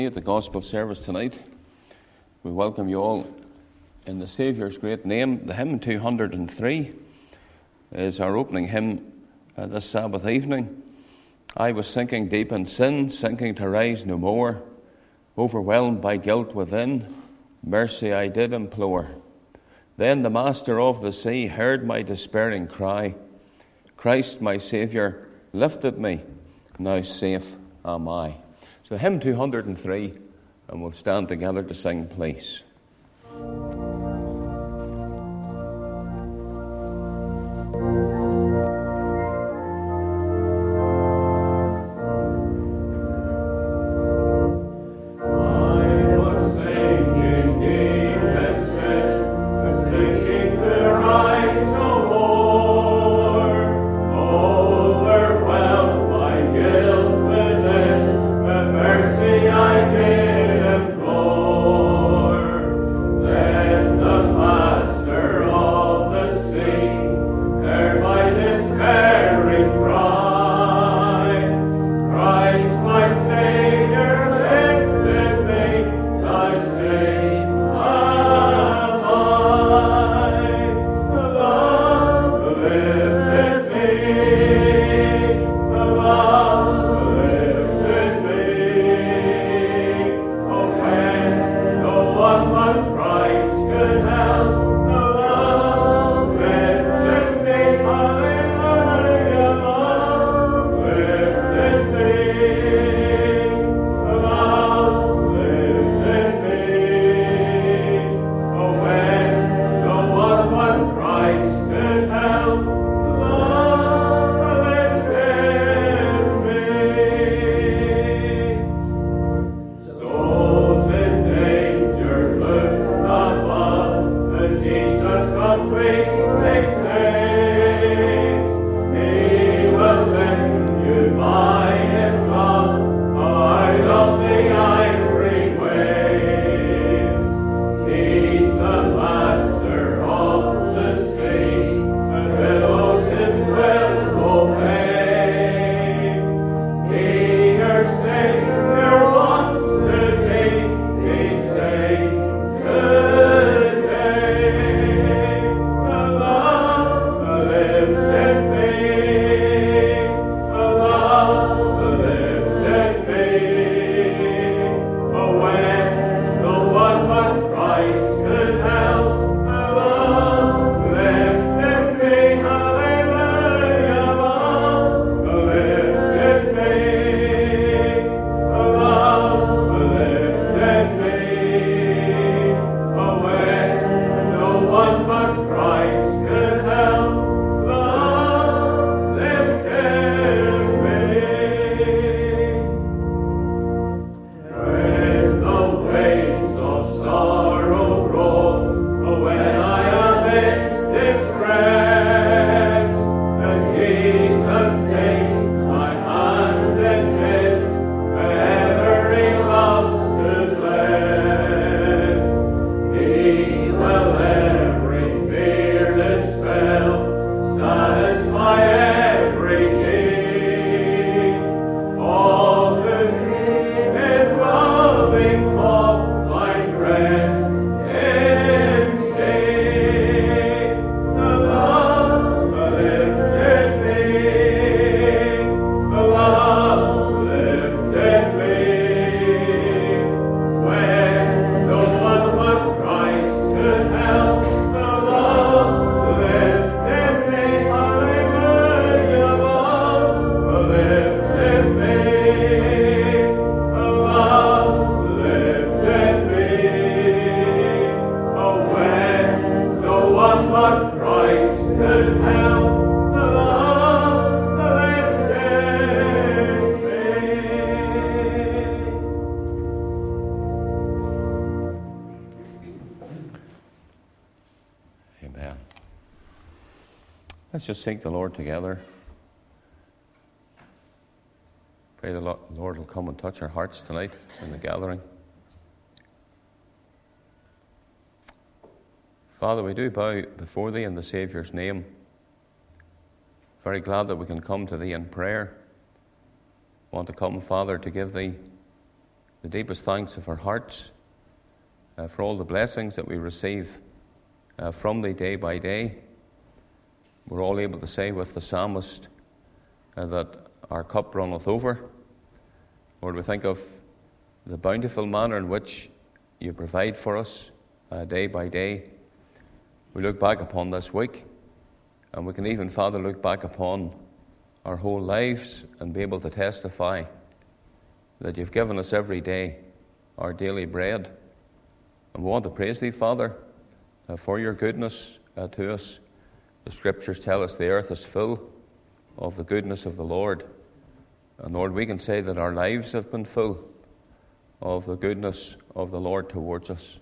At the gospel service tonight, we welcome you all in the Saviour's great name. The hymn 203 is our opening hymn this Sabbath evening. I was sinking deep in sin, sinking to rise no more. Overwhelmed by guilt within, mercy I did implore. Then the Master of the sea heard my despairing cry. Christ, my Saviour, lifted me, now safe am I. So hymn 203, and we'll stand together to sing, please. Let's just seek the Lord together. Pray the Lord will come and touch our hearts tonight in the gathering. Father, we do bow before Thee in the Saviour's name. Very glad that we can come to Thee in prayer. Want to come, Father, to give Thee the deepest thanks of our hearts for all the blessings that we receive from thee day by day. We're all able to say with the psalmist that our cup runneth over. Lord, we think of the bountiful manner in which you provide for us day by day. We look back upon this week, and we can even, Father, look back upon our whole lives and be able to testify that you've given us every day our daily bread. And we want to praise thee, Father, for your goodness to us. The Scriptures tell us the earth is full of the goodness of the Lord. And Lord, we can say that our lives have been full of the goodness of the Lord towards us.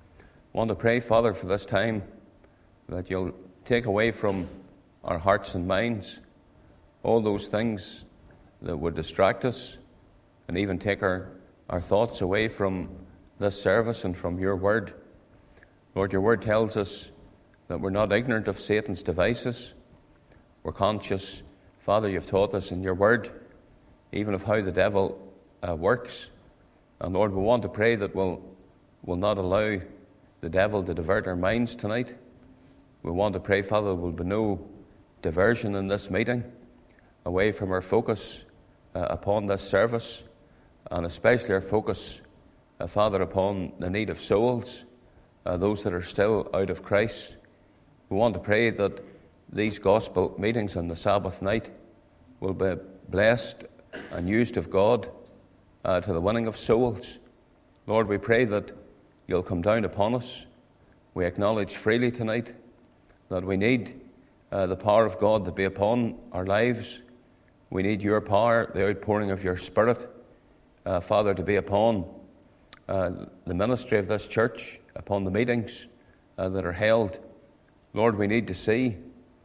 I want to pray, Father, for this time, that you'll take away from our hearts and minds all those things that would distract us, and even take our thoughts away from this service and from your word. Lord, your word tells us that we're not ignorant of Satan's devices. We're conscious, Father, you've taught us in your word, even of how the devil works. And Lord, we want to pray that we'll not allow the devil to divert our minds tonight. We want to pray, Father, there will be no diversion in this meeting away from our focus upon this service, and especially our focus, Father, upon the need of souls, those that are still out of Christ. We want to pray that these gospel meetings on the Sabbath night will be blessed and used of God to the winning of souls. Lord, we pray that you'll come down upon us. We acknowledge freely tonight that we need the power of God to be upon our lives. We need your power, the outpouring of your Spirit, Father, to be upon the ministry of this church, upon the meetings that are held. Lord, we need to see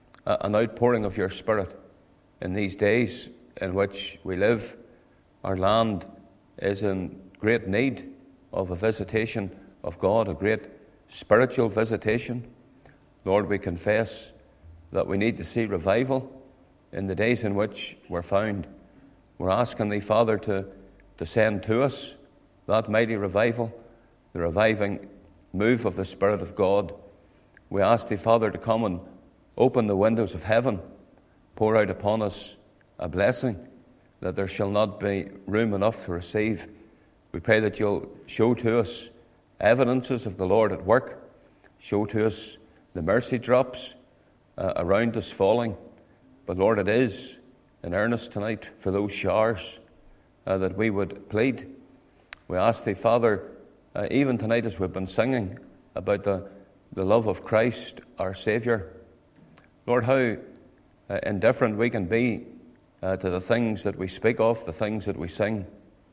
an outpouring of your Spirit in these days in which we live. Our land is in great need of a visitation of God, a great spiritual visitation. Lord, we confess that we need to see revival in the days in which we're found. We're asking thee, Father, to send to us that mighty revival, the reviving move of the Spirit of God. We ask thee, Father, to come and open the windows of heaven, pour out upon us a blessing that there shall not be room enough to receive. We pray that you'll show to us evidences of the Lord at work, show to us the mercy drops around us falling. But Lord, it is in earnest tonight for those showers that we would plead. We ask thee, Father, even tonight as we've been singing about the love of Christ, our Saviour. Lord, how indifferent we can be to the things that we speak of, the things that we sing.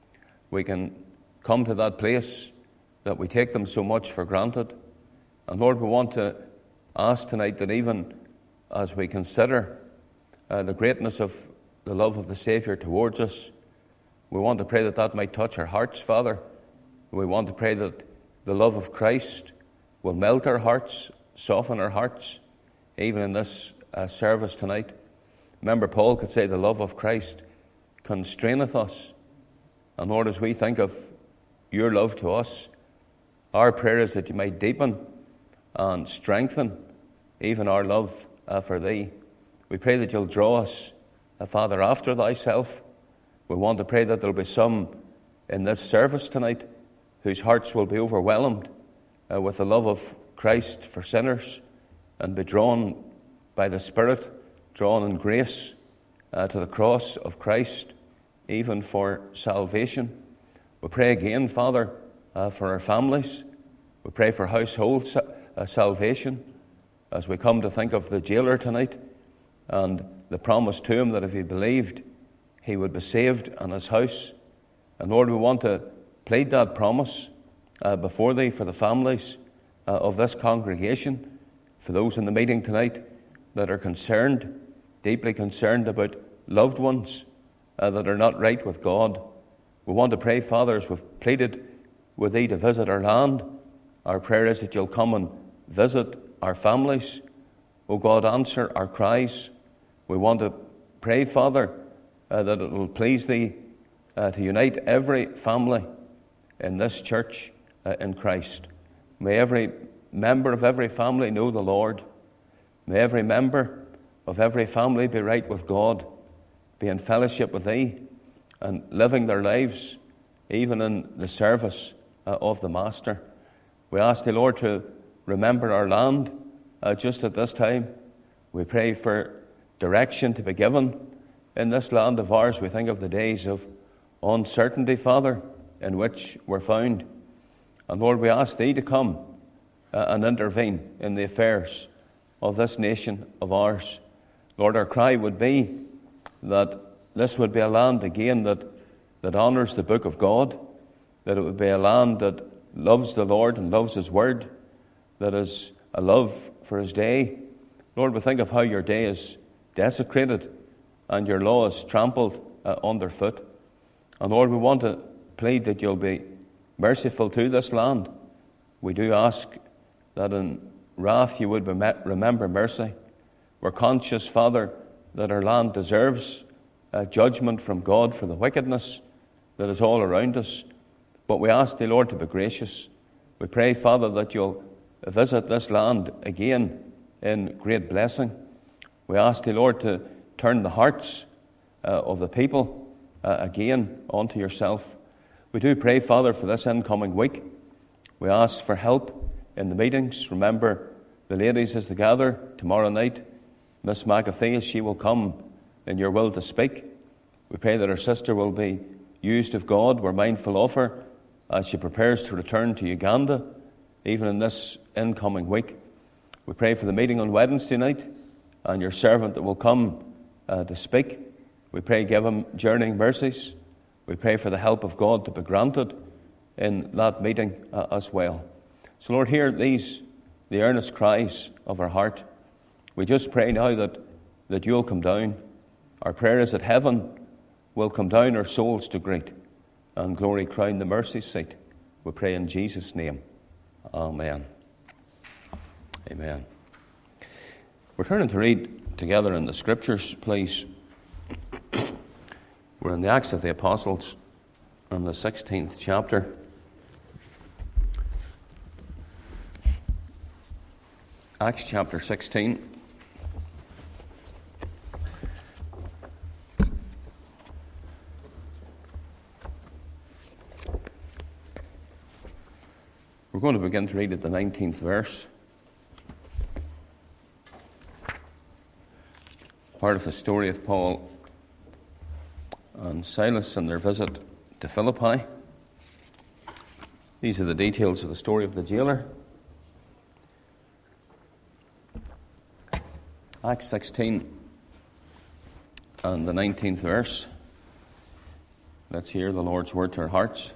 We can come to that place that we take them so much for granted. And Lord, we want to ask tonight that even as we consider the greatness of the love of the Saviour towards us, we want to pray that that might touch our hearts, Father. We want to pray that the love of Christ will melt our hearts, soften our hearts, even in this service tonight. Remember, Paul could say the love of Christ constraineth us. And Lord, as we think of your love to us, our prayer is that you might deepen and strengthen even our love for thee. We pray that you'll draw us, Father, after thyself. We want to pray that there'll be some in this service tonight whose hearts will be overwhelmed with the love of Christ for sinners and be drawn by the Spirit, drawn in grace to the cross of Christ, even for salvation. We pray again, Father, for our families. We pray for household salvation as we come to think of the jailer tonight and the promise to him that if he believed, he would be saved and his house. And Lord, we want to plead that promise before thee for the families of this congregation, for those in the meeting tonight that are concerned, deeply concerned about loved ones that are not right with God. We want to pray, Father, as we've pleaded with thee to visit our land. Our prayer is that you'll come and visit our families. O God, answer our cries. We want to pray, Father, that it will please thee to unite every family in this church in Christ. May every member of every family know the Lord. May every member of every family be right with God, be in fellowship with Thee, and living their lives even in the service of the Master. We ask Thee, Lord, to remember our land just at this time. We pray for direction to be given in this land of ours. We think of the days of uncertainty, Father, in which we're found. And Lord, we ask Thee to come and intervene in the affairs of this nation of ours. Lord, our cry would be that this would be a land again that honours the book of God, that it would be a land that loves the Lord and loves His word, that is a love for His day. Lord, we think of how Your day is desecrated and Your law is trampled underfoot. And Lord, we want to plead that You'll be merciful to this land. We do ask that in wrath You would remember mercy. We're conscious, Father, that our land deserves judgment from God for the wickedness that is all around us. But we ask Thee, Lord, to be gracious. We pray, Father, that You'll visit this land again in great blessing. We ask Thee, Lord, to turn the hearts of the people again onto Yourself. We do pray, Father, for this incoming week. We ask for help in the meetings. Remember the ladies as they gather tomorrow night. Miss McAfee, as she will come in Your will to speak. We pray that our sister will be used of God. We're mindful of her as she prepares to return to Uganda, even in this incoming week. We pray for the meeting on Wednesday night and Your servant that will come to speak. We pray, give him journeying mercies. We pray for the help of God to be granted in that meeting as well. So, Lord, hear these, the earnest cries of our heart. We just pray now that You'll come down. Our prayer is that heaven will come down our souls to greet and glory crown the mercy seat. We pray in Jesus' name. Amen. Amen. We're turning to read together in the Scriptures, please. We're in the Acts of the Apostles in the 16th chapter. Acts chapter 16. We're going to begin to read at the 19th verse. Part of the story of Paul and Silas and their visit to Philippi. These are the details of the story of the jailer. Acts 16 and the 19th verse. Let's hear the Lord's word to our hearts.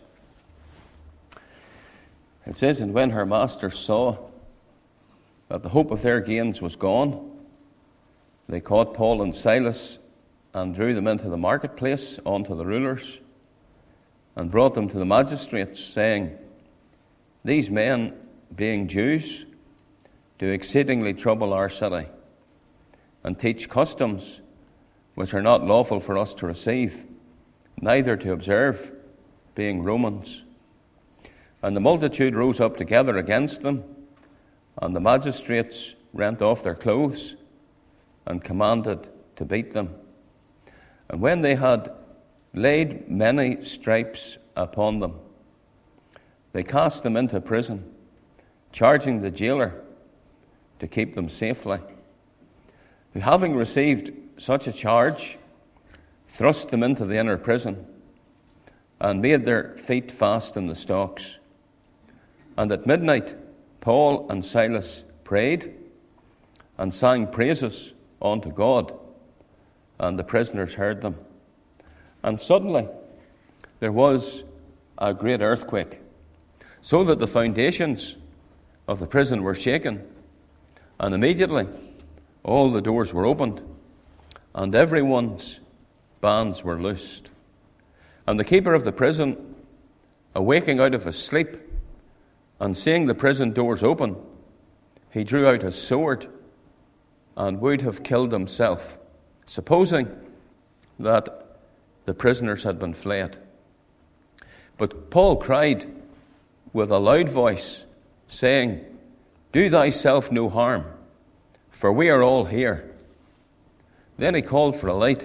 It says, "And when her masters saw that the hope of their gains was gone, they caught Paul and Silas and drew them into the marketplace unto the rulers and brought them to the magistrates, saying, These men, being Jews, do exceedingly trouble our city and teach customs which are not lawful for us to receive, neither to observe, being Romans. And the multitude rose up together against them, and the magistrates rent off their clothes and commanded to beat them. And when they had laid many stripes upon them, they cast them into prison, charging the jailer to keep them safely, who, having received such a charge, thrust them into the inner prison and made their feet fast in the stocks. And at midnight Paul and Silas prayed and sang praises unto God, and the prisoners heard them. And suddenly there was a great earthquake, so that the foundations of the prison were shaken, and immediately all the doors were opened, and everyone's bands were loosed. And the keeper of the prison, awaking out of his sleep, and seeing the prison doors open, he drew out his sword and would have killed himself, supposing that the prisoners had been fled. But Paul cried with a loud voice, saying, "Do thyself no harm, for we are all here." Then he called for a light,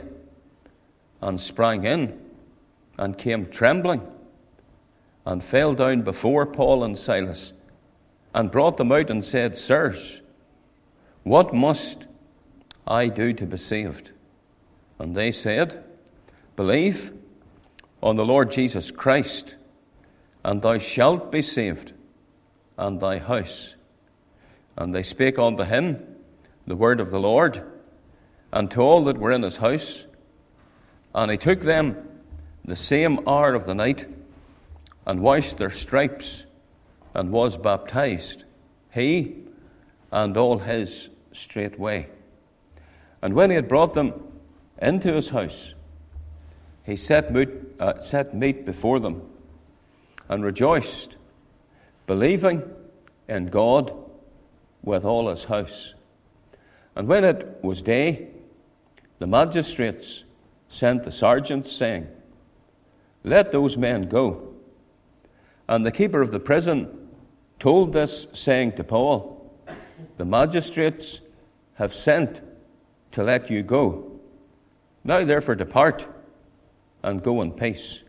and sprang in, and came trembling, and fell down before Paul and Silas, and brought them out and said, "Sirs, what must I do to be saved?" And they said, "Believe on the Lord Jesus Christ, and thou shalt be saved, and thy house." And they spake unto him the word of the Lord, and to all that were in his house. And he took them the same hour of the night, and washed their stripes, and was baptized, he and all his straightway. And when he had brought them into his house, he set meat before them, and rejoiced, believing in God with all his house. And when it was day, the magistrates sent the sergeants, saying, "Let those men go." And the keeper of the prison told this, saying to Paul, "The magistrates have sent to let you go. Now therefore depart, and go in peace."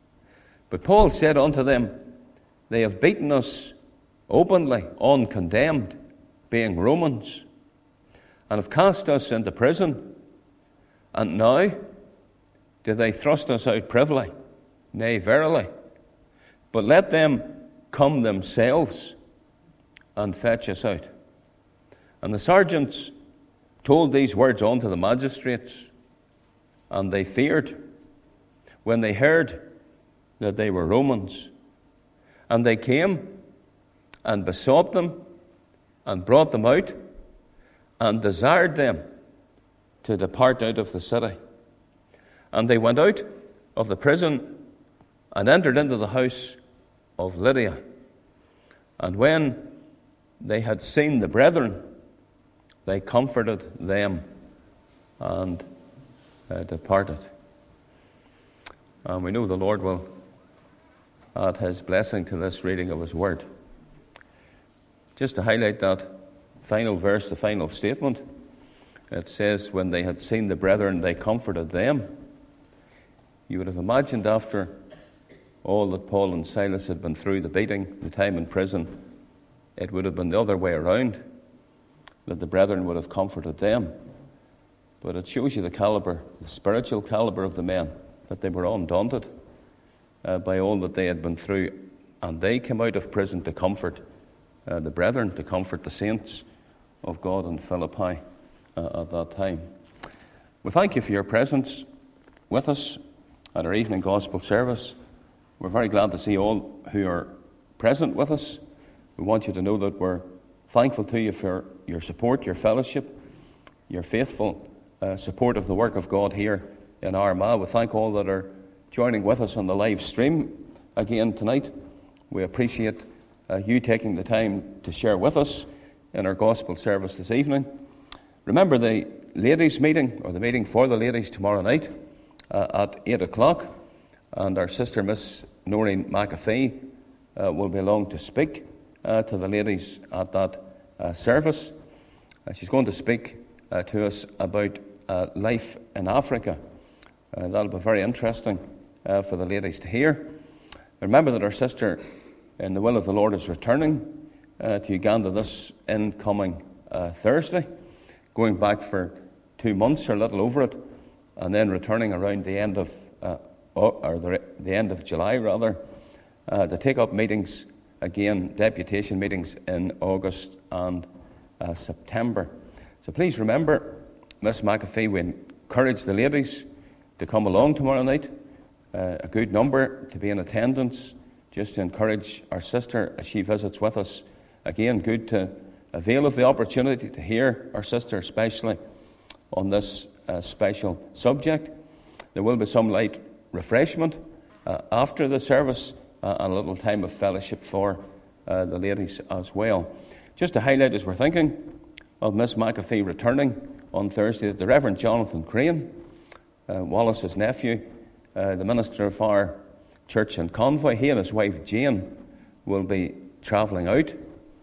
But Paul said unto them, "They have beaten us openly, uncondemned, being Romans, and have cast us into prison. And now do they thrust us out privily? Nay, verily. But let them come themselves and fetch us out." And the sergeants told these words unto the magistrates, and they feared when they heard that they were Romans. And they came and besought them, and brought them out, and desired them to depart out of the city. And they went out of the prison, and entered into the house of Lydia. And when they had seen the brethren, they comforted them, and departed. And we know the Lord will add his blessing to this reading of his word. Just to highlight that final verse, the final statement, it says, when they had seen the brethren, they comforted them. You would have imagined after all that Paul and Silas had been through, the beating, the time in prison, it would have been the other way around, that the brethren would have comforted them. But it shows you the caliber, the spiritual caliber of the men, that they were undaunted by all that they had been through, and they came out of prison to comfort the brethren, to comfort the saints of God in Philippi at that time. We thank you for your presence with us at our evening gospel service. We're very glad to see all who are present with us. We want you to know that we're thankful to you for your support, your fellowship, your faithful support of the work of God here in Armagh. We thank all that are joining with us on the live stream again tonight. We appreciate you taking the time to share with us in our gospel service this evening. Remember the ladies' meeting, or the meeting for the ladies, tomorrow night at 8 o'clock. And our sister, Miss Noreen McAfee, will be along to speak to the ladies at that service. She's going to speak to us about life in Africa. That'll be very interesting for the ladies to hear. Remember that our sister, in the will of the Lord, is returning to Uganda this incoming Thursday, going back for 2 months or a little over it, and then returning around the end of the end of July, rather, to take up meetings again, deputation meetings in August and September. So please remember, Miss McAfee, we encourage the ladies to come along tomorrow night, a good number to be in attendance, just to encourage our sister as she visits with us. Again, good to avail of the opportunity to hear our sister, especially on this special subject. There will be some light refreshment after the service, and a little time of fellowship for the ladies as well. Just to highlight, as we're thinking of Miss McAfee returning on Thursday, the Reverend Jonathan Crane, Wallace's nephew, the minister of our church in Convoy. He and his wife Jane will be travelling out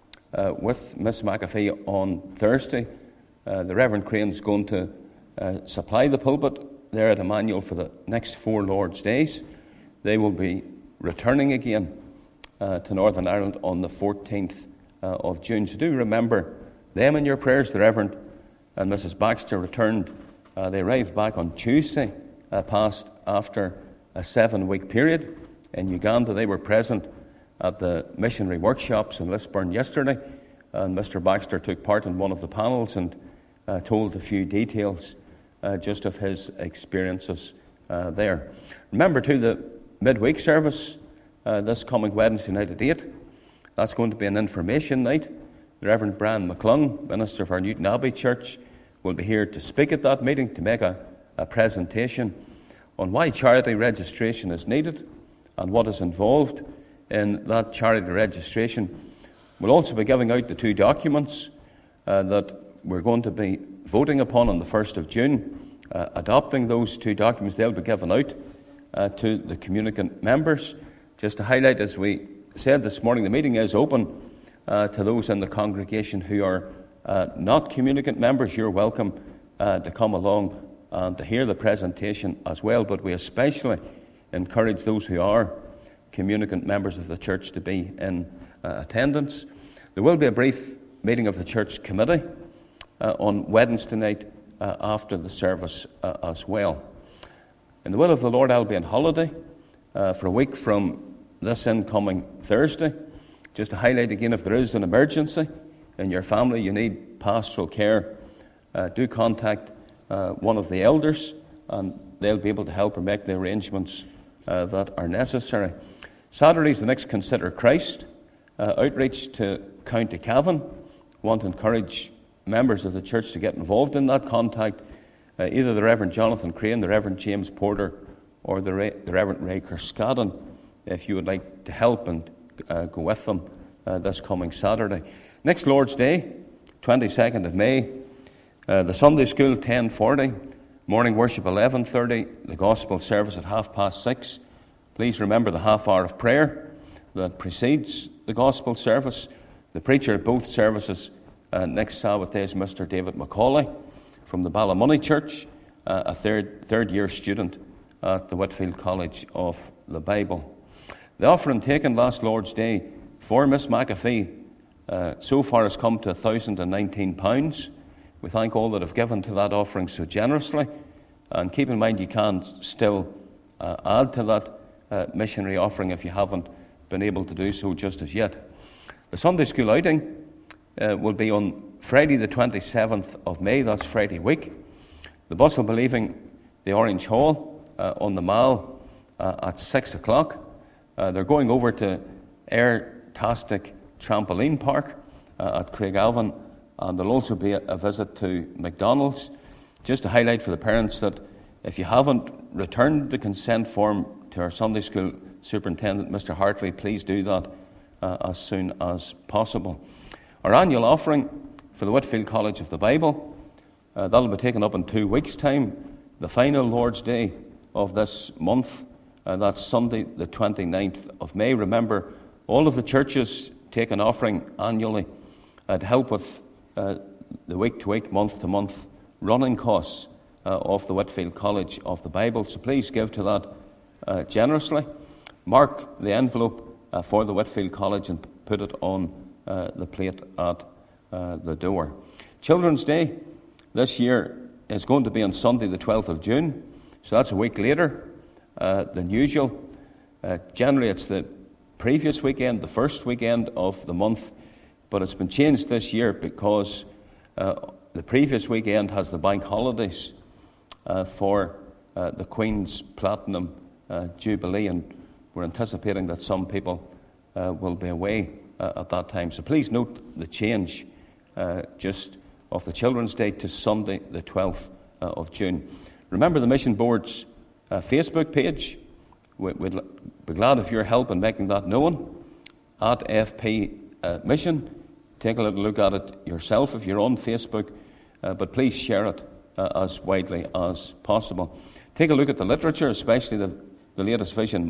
with Miss McAfee on Thursday. The Reverend Crane's going to supply the pulpit there at Emmanuel for the next 4 Lord's Days. They will be returning again to Northern Ireland on the 14th of June. So do remember them in your prayers. The Reverend and Mrs. Baxter returned. They arrived back on Tuesday, past after a 7-week period in Uganda. They were present at the missionary workshops in Lisburn yesterday, and Mr. Baxter took part in one of the panels and told a few details just of his experiences there. Remember too the midweek service this coming Wednesday night at 8. That's going to be an information night. The Reverend Brian McClung, minister of our Newton Abbey Church, will be here to speak at that meeting, to make a presentation on why charity registration is needed and what is involved in that charity registration. We'll also be giving out the 2 documents that we're going to be voting upon on the 1st of June. Adopting those 2 documents, they'll be given out to the communicant members. Just to highlight, as we said this morning, the meeting is open to those in the congregation who are not communicant members. You're welcome to come along and to hear the presentation as well, but we especially encourage those who are communicant members of the church to be in attendance. There will be a brief meeting of the church committee on Wednesday night after the service as well. In the will of the Lord, I'll be on holiday for a week from this incoming Thursday. Just to highlight again, if there is an emergency in your family, you need pastoral care, do contact one of the elders, and they'll be able to help or make the arrangements that are necessary. Saturday's the next Consider Christ outreach to County Cavan. Want to encourage members of the church to get involved in that. Contact either the Reverend Jonathan Crane, the Reverend James Porter, or the Reverend Ray Kerskadden if you would like to help and go with them this coming Saturday. Next Lord's Day, 22nd of May, the Sunday School 10:40, morning worship 11:30, the Gospel service at 6:30. Please remember the half hour of prayer that precedes the Gospel service. The preacher at both services next Sabbath day is Mr. David Macaulay from the Ballymoney Church, a third year student at the Whitfield College of the Bible. The offering taken last Lord's Day for Miss McAfee so far has come to £1,019. We thank all that have given to that offering so generously, and keep in mind you can still add to that missionary offering if you haven't been able to do so just as yet. The Sunday School outing will be on Friday the 27th of May, that's Friday week. The bus will be leaving the Orange Hall on the Mall at 6 o'clock. They're going over to Airtastic Trampoline Park at Craigavon, and there'll also be a visit to McDonald's. Just to highlight for the parents that if you haven't returned the consent form to our Sunday School Superintendent, Mr. Hartley, please do that as soon as possible. Our annual offering for the Whitfield College of the Bible, that'll be taken up in 2 weeks' time, the final Lord's Day of this month. That's Sunday the 29th of May. Remember, all of the churches take an offering annually to help with the week-to-week, month-to-month running costs of the Whitfield College of the Bible. So please give to that generously. Mark the envelope for the Whitfield College and put it on the plate at the door. Children's Day this year is going to be on Sunday the 12th of June, so that's a week later than usual. Generally it's the previous weekend, the first weekend of the month, but it's been changed this year because the previous weekend has the bank holidays for the Queen's Platinum Jubilee, and we're anticipating that some people will be away at that time. So please note the change just of the Children's Day to Sunday the 12th of June. Remember the Mission Board's Facebook page. We'd be glad if your help in making that known at FP Mission. Take a little look at it yourself if you're on Facebook, but please share it as widely as possible. Take a look at the literature, especially the latest vision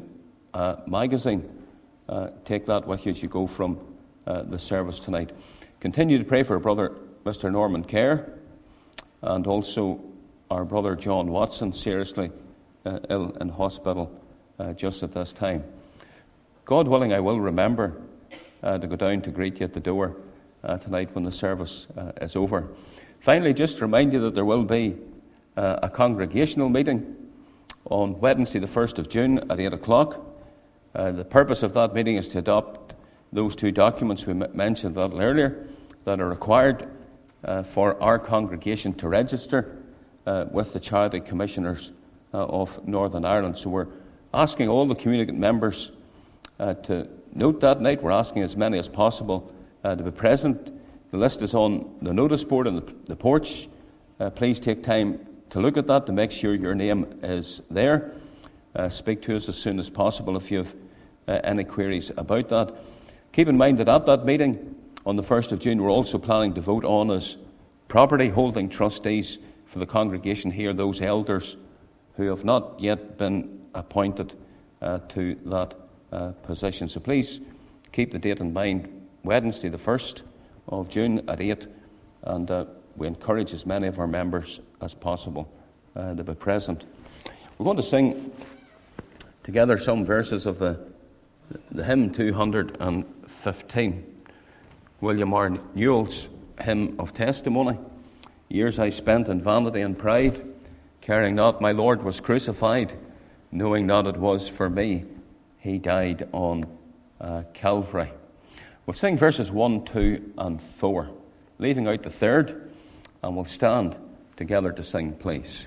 magazine. Take that with you as you go from the service tonight. Continue to pray for our brother, Mr. Norman Kerr, and also our brother John Watson, seriously ill in hospital just at this time. God willing, I will remember to go down to greet you at the door tonight when the service is over. Finally, just to remind you that there will be a congregational meeting on Wednesday the 1st of June at 8 o'clock. The purpose of that meeting is to adopt those two documents we mentioned a little earlier that are required for our congregation to register with the Charity Commissioners of Northern Ireland. So we're asking all the communicant members to note that night. We're asking as many as possible to be present. The list is on the notice board on the porch. Please take time to look at that to make sure your name is there. Speak to us as soon as possible if you have any queries about that. Keep in mind that at that meeting on the 1st of June, we're also planning to vote on as property holding trustees for the congregation here, those elders who have not yet been appointed to that position. So please keep the date in mind, Wednesday the 1st of June at 8, and we encourage as many of our members as possible to be present. We're going to sing together some verses of the hymn 215, William R. Newell's Hymn of Testimony. Years I spent in vanity and pride, caring not my Lord was crucified, knowing not it was for me he died on Calvary. We'll sing verses 1, 2 and 4, leaving out the third, and we'll stand together to sing, please.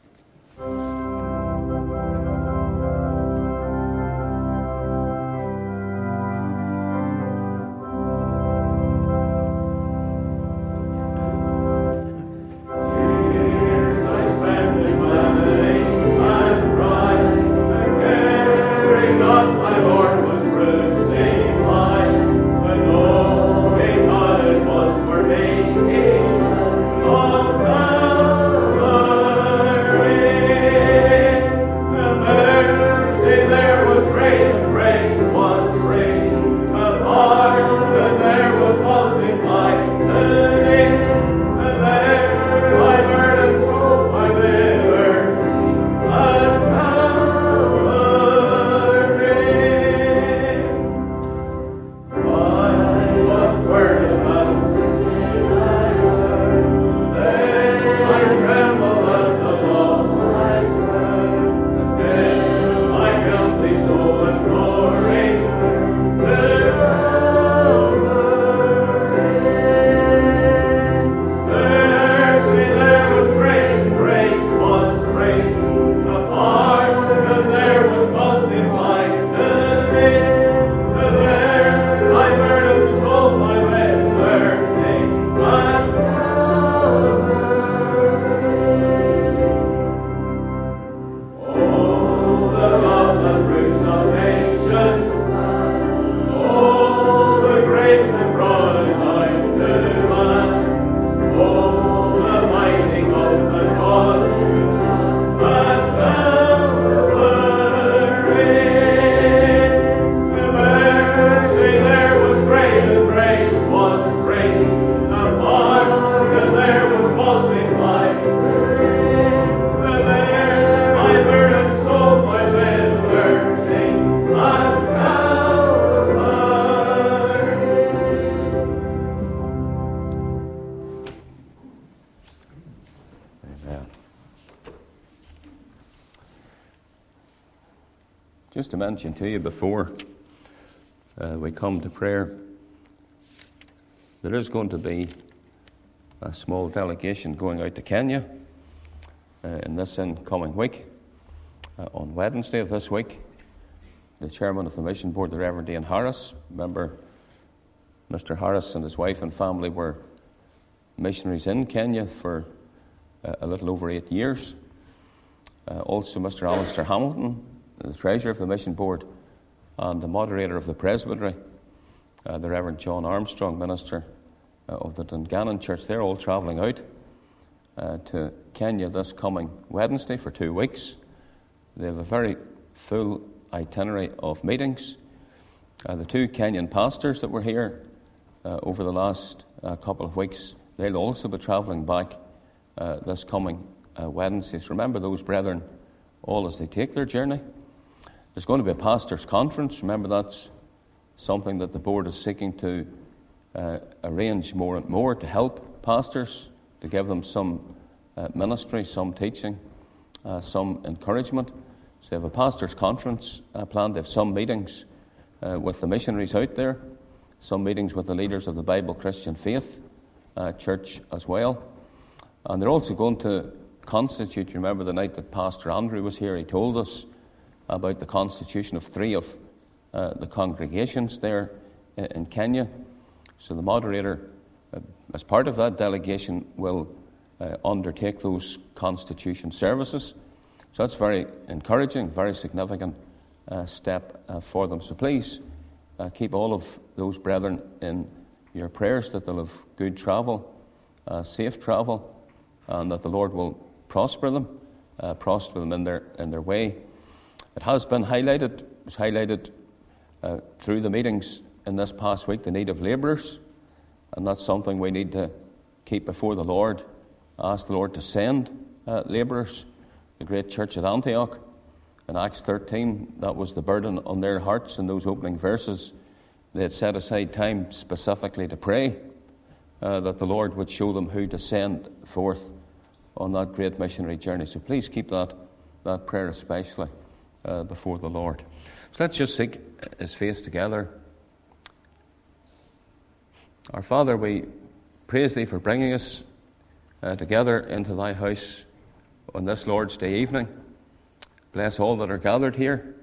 Just to mention to you before we come to prayer, there is going to be a small delegation going out to Kenya in this incoming week. On Wednesday of this week, the chairman of the mission board, the Reverend Ian Harris, remember Mr. Harris and his wife and family were missionaries in Kenya for a little over 8 years. Also Mr. Alistair Hamilton, the treasurer of the mission board, and the moderator of the presbytery, the Reverend John Armstrong, minister of the Dungannon Church. They're all travelling out to Kenya this coming Wednesday for 2 weeks. They have a very full itinerary of meetings. The two Kenyan pastors that were here over the last couple of weeks, they'll also be travelling back this coming Wednesday. So remember those brethren all as they take their journey. There's going to be a pastors' conference. Remember, that's something that the board is seeking to arrange more and more to help pastors, to give them some ministry, some teaching, some encouragement. So they have a pastors' conference planned. They have some meetings with the missionaries out there, some meetings with the leaders of the Bible Christian Faith Church as well. And they're also going to constitute, you remember the night that Pastor Andrew was here, he told us about the constitution of 3 of the congregations there in Kenya. So the moderator, as part of that delegation, will undertake those constitution services. So that's very encouraging, very significant step for them. So please keep all of those brethren in your prayers, that they'll have good travel, safe travel, and that the Lord will prosper them in their way. It has been highlighted, it was highlighted through the meetings in this past week, the need of labourers, and that's something we need to keep before the Lord. Ask the Lord to send labourers. The great church at Antioch, in Acts 13, that was the burden on their hearts in those opening verses. They had set aside time specifically to pray that the Lord would show them who to send forth on that great missionary journey. So please keep that prayer especially before the Lord. So let's just seek His face together. Our Father, we praise Thee for bringing us together into Thy house on this Lord's Day evening. Bless all that are gathered here.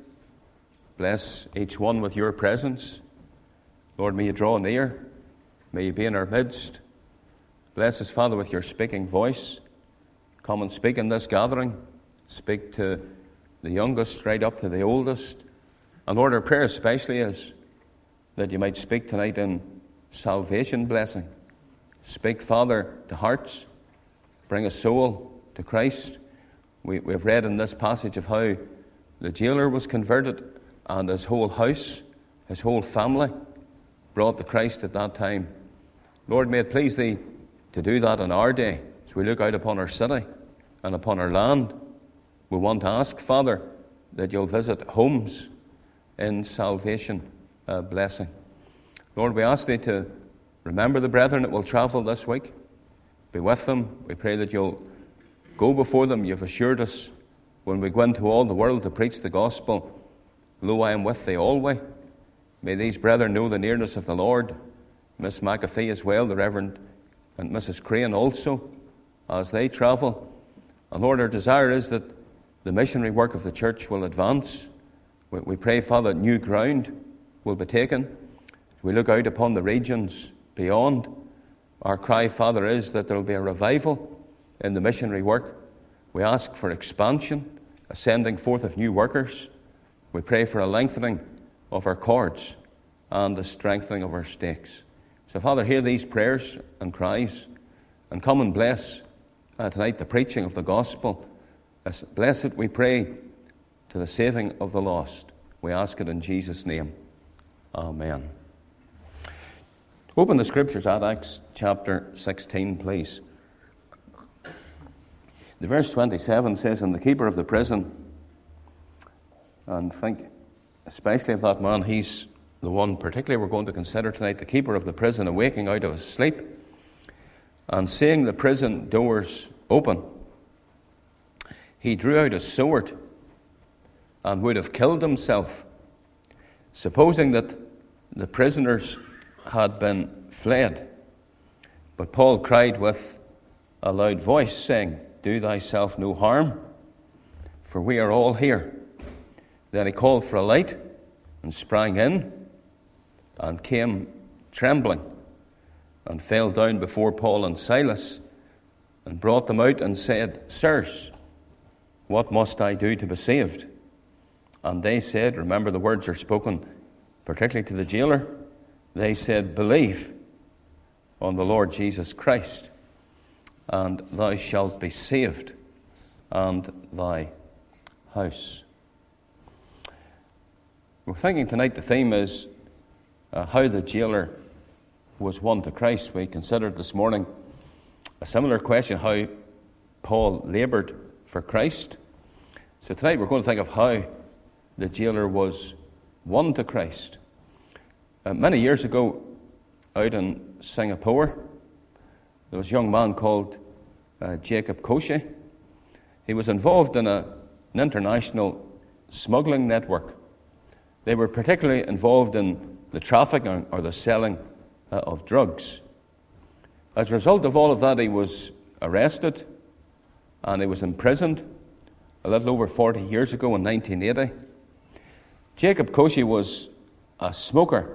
Bless each one with Your presence. Lord, may You draw near. May You be in our midst. Bless us, Father, with Your speaking voice. Come and speak in this gathering. Speak to the youngest right up to the oldest. And Lord, our prayer especially is that You might speak tonight in salvation blessing. Speak, Father, to hearts. Bring a soul to Christ. We have read in this passage of how the jailer was converted and his whole house, his whole family brought to Christ at that time. Lord, may it please Thee to do that in our day. As we look out upon our city and upon our land, we want to ask, Father, that You'll visit homes in salvation blessing. Lord, we ask Thee to remember the brethren that will travel this week. Be with them. We pray that You'll go before them. You've assured us when we go into all the world to preach the gospel, lo, I am with thee always. May these brethren know the nearness of the Lord. Miss McAfee as well, the Reverend, and Mrs. Crane also, as they travel. And Lord, our desire is that the missionary work of the church will advance. We pray, Father, that new ground will be taken. As we look out upon the regions beyond, our cry, Father, is that there will be a revival in the missionary work. We ask for expansion, a sending forth of new workers. We pray for a lengthening of our cords and the strengthening of our stakes. So, Father, hear these prayers and cries, and come and bless tonight the preaching of the gospel. Bless it, we pray, to the saving of the lost. We ask it in Jesus' name. Amen. Open the Scriptures at Acts chapter 16, please. The verse 27 says, "And the keeper of the prison," and think especially of that man, he's the one particularly we're going to consider tonight, the keeper of the prison, awaking out of his sleep, and seeing the prison doors open, he drew out a sword and would have killed himself, supposing that the prisoners had been fled. But Paul cried with a loud voice, saying, "Do thyself no harm, for we are all here." Then he called for a light and sprang in and came trembling and fell down before Paul and Silas and brought them out and said, "Sirs, what must I do to be saved?" And they said, remember the words are spoken particularly to the jailer, they said, "Believe on the Lord Jesus Christ, and thou shalt be saved, and thy house." We're thinking tonight the theme is how the jailer was won to Christ. We considered this morning a similar question, how Paul laboured for Christ. So tonight we're going to think of how the jailer was won to Christ. Many years ago, out in Singapore, there was a young man called Jacob Koshy. He was involved in an international smuggling network. They were particularly involved in the trafficking or the selling of drugs. As a result of all of that, he was arrested and he was imprisoned a little over 40 years ago in 1980. Jacob Koshy was a smoker.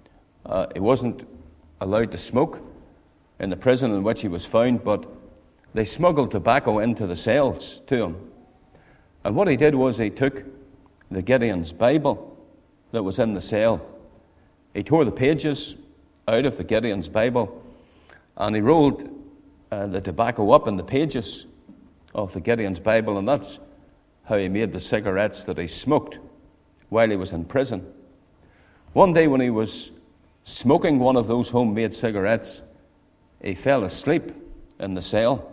He wasn't allowed to smoke in the prison in which he was found, but they smuggled tobacco into the cells to him. And what he did was he took the Gideon's Bible that was in the cell. He tore the pages out of the Gideon's Bible and he rolled the tobacco up in the pages of the Gideon's Bible, and that's how he made the cigarettes that he smoked while he was in prison. One day when he was smoking one of those homemade cigarettes, he fell asleep in the cell.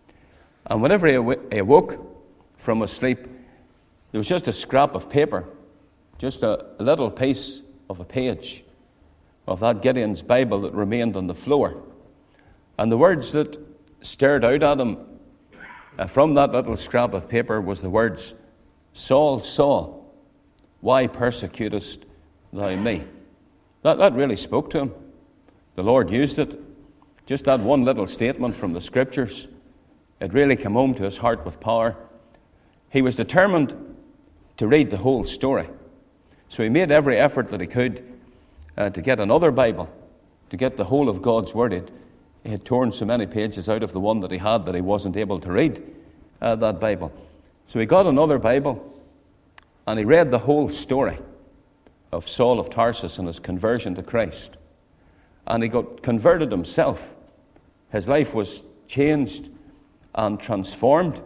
And whenever he awoke from his sleep, there was just a scrap of paper, just a little piece of a page of that Gideon's Bible that remained on the floor. And the words that stared out at him from that little scrap of paper was the words, "Saul, Saul, why persecutest thou me?" That really spoke to him. The Lord used it. Just that one little statement from the Scriptures, it really came home to his heart with power. He was determined to read the whole story. So he made every effort that he could to get another Bible, to get the whole of God's Word. He had torn so many pages out of the one that he had that he wasn't able to read that Bible. So he got another Bible and he read the whole story of Saul of Tarsus and his conversion to Christ. And he got converted himself. His life was changed and transformed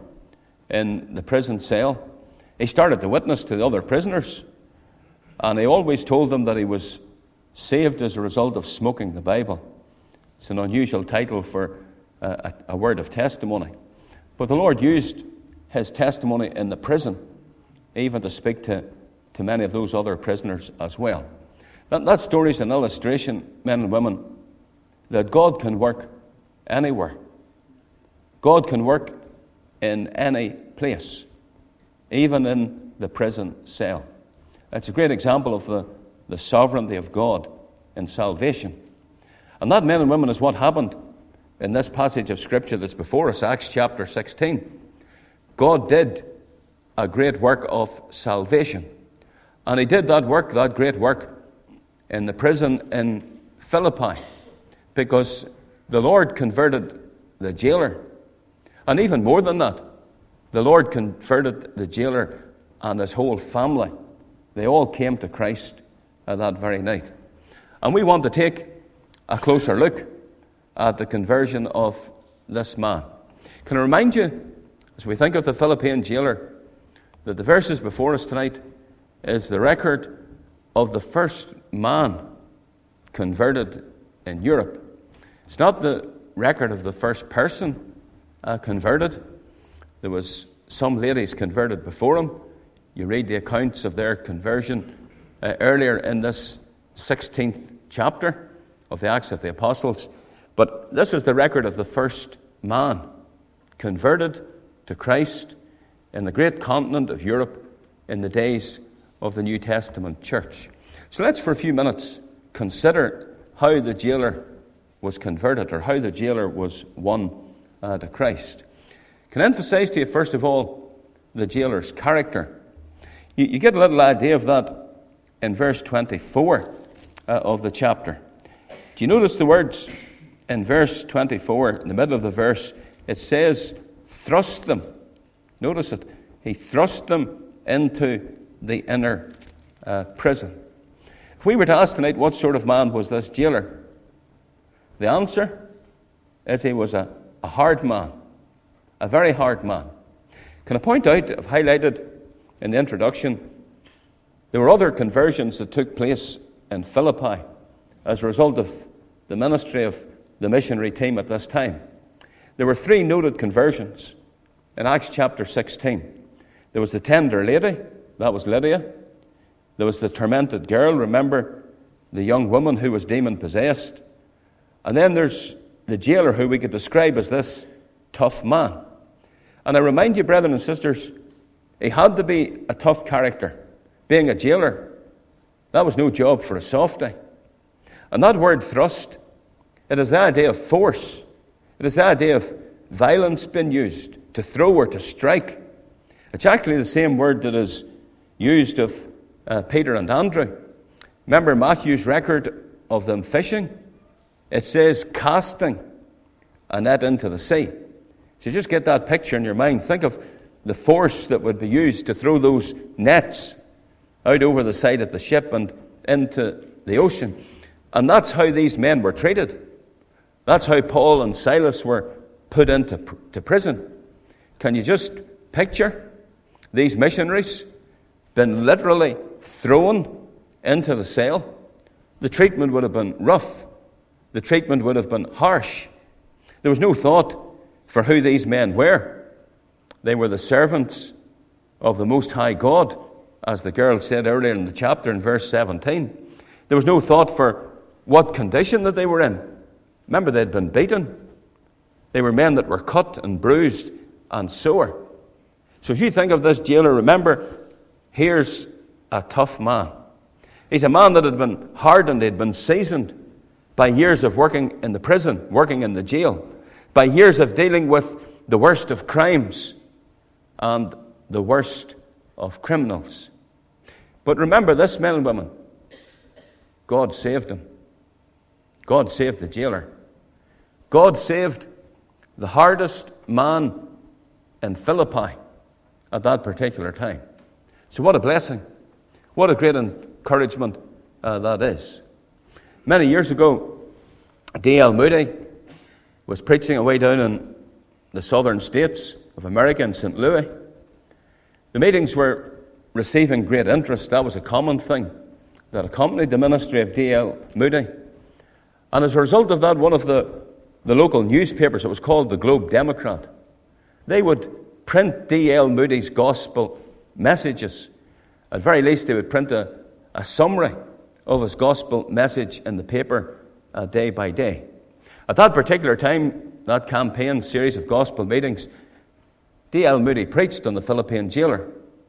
in the prison cell. He started to witness to the other prisoners, and he always told them that he was saved as a result of smoking the Bible. It's an unusual title for a word of testimony. But the Lord used his testimony in the prison even to speak to many of those other prisoners as well. That story is an illustration, men and women, that God can work anywhere. God can work in any place, even in the prison cell. It's a great example of the sovereignty of God in salvation. And that, men and women, is what happened in this passage of Scripture that's before us, Acts chapter 16. God did a great work of salvation. And he did that work, that great work, in the prison in Philippi, because the Lord converted the jailer. And even more than that, the Lord converted the jailer and his whole family. They all came to Christ that very night. And we want to take a closer look at the conversion of this man. Can I remind you, as we think of the Philippian jailer, that the verses before us tonight is the record of the first man converted in Europe. It's not the record of the first person converted. There was some ladies converted before him. You read the accounts of their conversion earlier in this 16th chapter of the Acts of the Apostles. But this is the record of the first man converted to Christ in the great continent of Europe in the days of the New Testament church. So let's for a few minutes consider how the jailer was converted, or how the jailer was won to Christ. Can I emphasize to you, first of all, the jailer's character? You get a little idea of that in verse 24 of the chapter. Do you notice the words in verse 24, in the middle of the verse? It says, thrust them. Notice it. He thrust them into the inner prison. If we were to ask tonight, what sort of man was this jailer? The answer is he was a hard man, a very hard man. Can I point out, I've highlighted in the introduction, There were other conversions that took place in Philippi as a result of the ministry of the missionary team at this time. There were 3 noted conversions in Acts chapter 16. There was the tender lady, that was Lydia. There was the tormented girl, remember, the young woman who was demon-possessed. And then there's the jailer, who we could describe as this tough man. And I remind you, brethren and sisters, he had to be a tough character. Being a jailer, that was no job for a softie. And that word thrust, it is the idea of force. It is the idea of violence being used, to throw or to strike. It's actually the same word that is used of Peter and Andrew. Remember Matthew's record of them fishing? It says casting a net into the sea. So just get that picture in your mind. Think of the force that would be used to throw those nets out over the side of the ship and into the ocean. And that's how these men were treated. That's how Paul and Silas were put into prison. Can you just picture these missionaries been literally thrown into the cell? The treatment would have been rough. The treatment would have been harsh. There was no thought for who these men were. They were the servants of the Most High God, as the girl said earlier in the chapter in verse 17. There was no thought for what condition that they were in. Remember, they'd been beaten. They were men that were cut and bruised and sore. So if you think of this jailer, remember, here's a tough man. He's a man that had been hardened, he'd been seasoned by years of working in the prison, working in the jail, by years of dealing with the worst of crimes and the worst of criminals. But remember this, men and women, God saved him. God saved the jailer. God saved the hardest man in Philippi at that particular time. So what a blessing. What a great encouragement that is. Many years ago, D.L. Moody was preaching away down in the southern states of America in St. Louis. The meetings were receiving great interest. That was a common thing that accompanied the ministry of D.L. Moody. And as a result of that, one of the local newspapers, it was called the Globe Democrat, they would print D.L. Moody's gospel messages. At very least, they would print a summary of his gospel message in the paper day by day. At that particular time, that campaign series of gospel meetings, D.L. Moody preached on the Philippine jailer.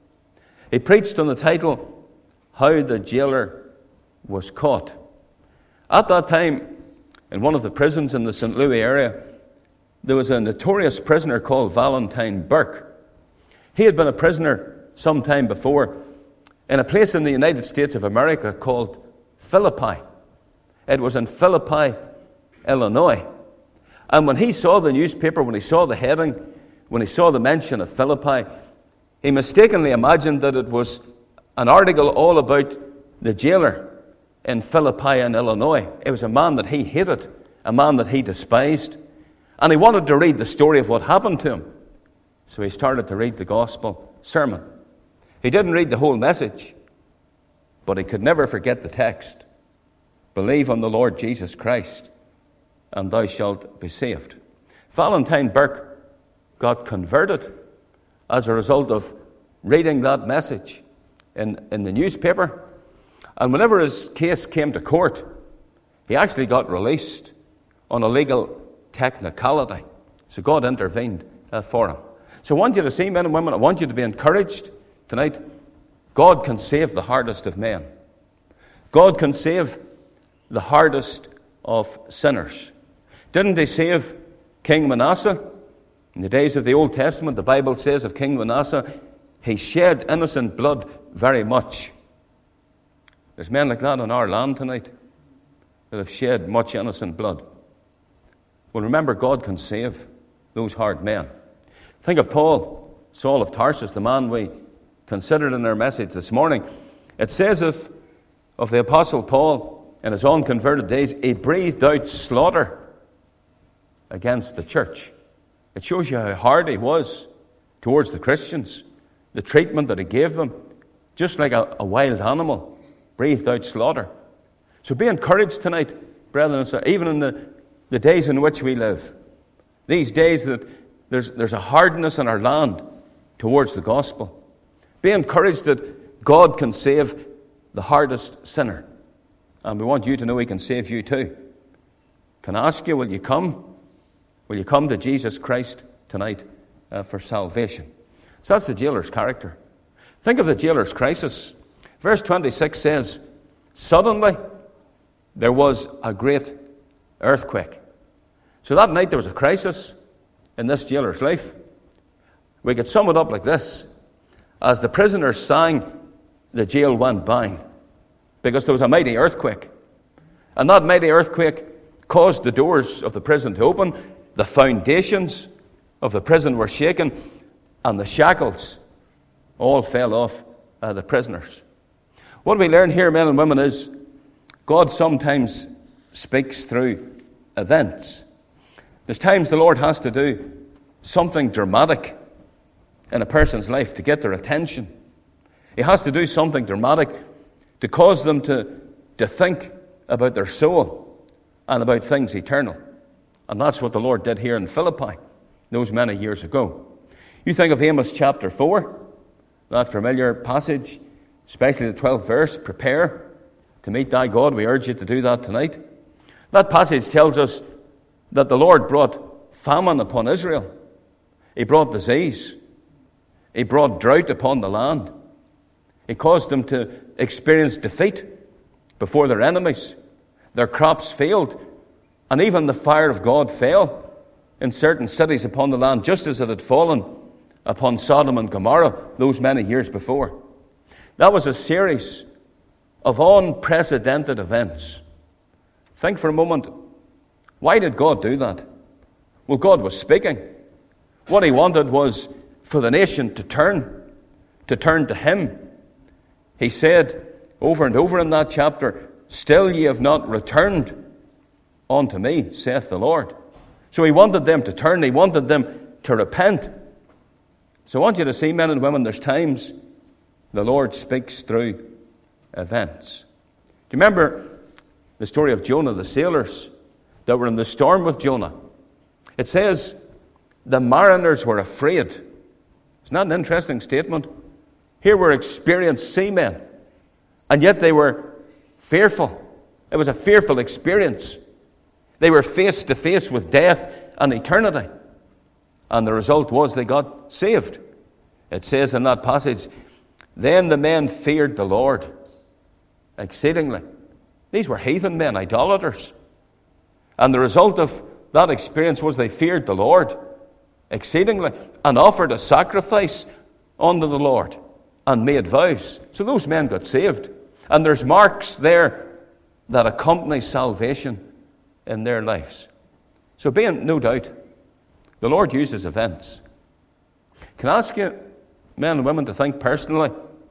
He preached on the title, How the Jailer Was Caught. At that time, in one of the prisons in the St. Louis area, there was a notorious prisoner called Valentine Burke. He had been a prisoner some time before in a place in the United States of America called Philippi. It was in Philippi, Illinois. And when he saw the newspaper, when he saw the heading, when he saw the mention of Philippi, he mistakenly imagined that it was an article all about the jailer in Philippi in Illinois. It was a man that he hated, a man that he despised. And he wanted to read the story of what happened to him. So he started to read the gospel sermon. He didn't read the whole message, but he could never forget the text. Believe on the Lord Jesus Christ, and thou shalt be saved. Valentine Burke got converted as a result of reading that message in the newspaper. And whenever his case came to court, he actually got released on a legal technicality. So God intervened for him. So I want you to see, men and women, I want you to be encouraged tonight. God can save the hardest of men. God can save the hardest of sinners. Didn't he save King Manasseh? In the days of the Old Testament, the Bible says of King Manasseh, he shed innocent blood very much. There's men like that in our land tonight that have shed much innocent blood. Well, remember, God can save those hard men. Think of Paul, Saul of Tarsus, the man we considered in our message this morning. It says of the Apostle Paul in his unconverted days, he breathed out slaughter against the church. It shows you how hard he was towards the Christians, the treatment that he gave them, just like a wild animal breathed out slaughter. So be encouraged tonight, brethren and sisters, even in the days in which we live. These days that there's a hardness in our land towards the gospel. Be encouraged that God can save the hardest sinner. And we want you to know He can save you too. Can I ask you, will you come? Will you come to Jesus Christ tonight for salvation? So that's the jailer's character. Think of the jailer's crisis. Verse 26 says, suddenly there was a great earthquake. So that night there was a crisis in this jailer's life. We could sum it up like this. As the prisoners sang, the jail went bang, because there was a mighty earthquake. And that mighty earthquake caused the doors of the prison to open, the foundations of the prison were shaken, and the shackles all fell off the prisoners. What we learn here, men and women, is God sometimes speaks through events. There's times the Lord has to do something dramatic in a person's life to get their attention. He has to do something dramatic to cause them to think about their soul and about things eternal. And that's what the Lord did here in Philippi those many years ago. You think of Amos chapter 4, that familiar passage, especially the 12th verse, prepare to meet thy God. We urge you to do that tonight. That passage tells us that the Lord brought famine upon Israel. He brought disease. He brought drought upon the land. He caused them to experience defeat before their enemies. Their crops failed, and even the fire of God fell in certain cities upon the land, just as it had fallen upon Sodom and Gomorrah those many years before. That was a series of unprecedented events. Think for a moment, why did God do that? Well, God was speaking. What He wanted was for the nation to turn to Him. He said over and over in that chapter, still ye have not returned unto me, saith the Lord. So He wanted them to turn. He wanted them to repent. So I want you to see, men and women, there's times the Lord speaks through events. Do you remember the story of Jonah, the sailors that were in the storm with Jonah? It says the mariners were afraid. Isn't that an interesting statement? Here were experienced seamen, and yet they were fearful. It was a fearful experience. They were face to face with death and eternity. And the result was they got saved. It says in that passage, then the men feared the Lord exceedingly. These were heathen men, idolaters. And the result of that experience was they feared the Lord exceedingly and offered a sacrifice unto the Lord and made vows. So those men got saved. And there's marks there that accompany salvation in their lives. So be in no doubt, the Lord uses events. Can I ask you, men and women, to think personally?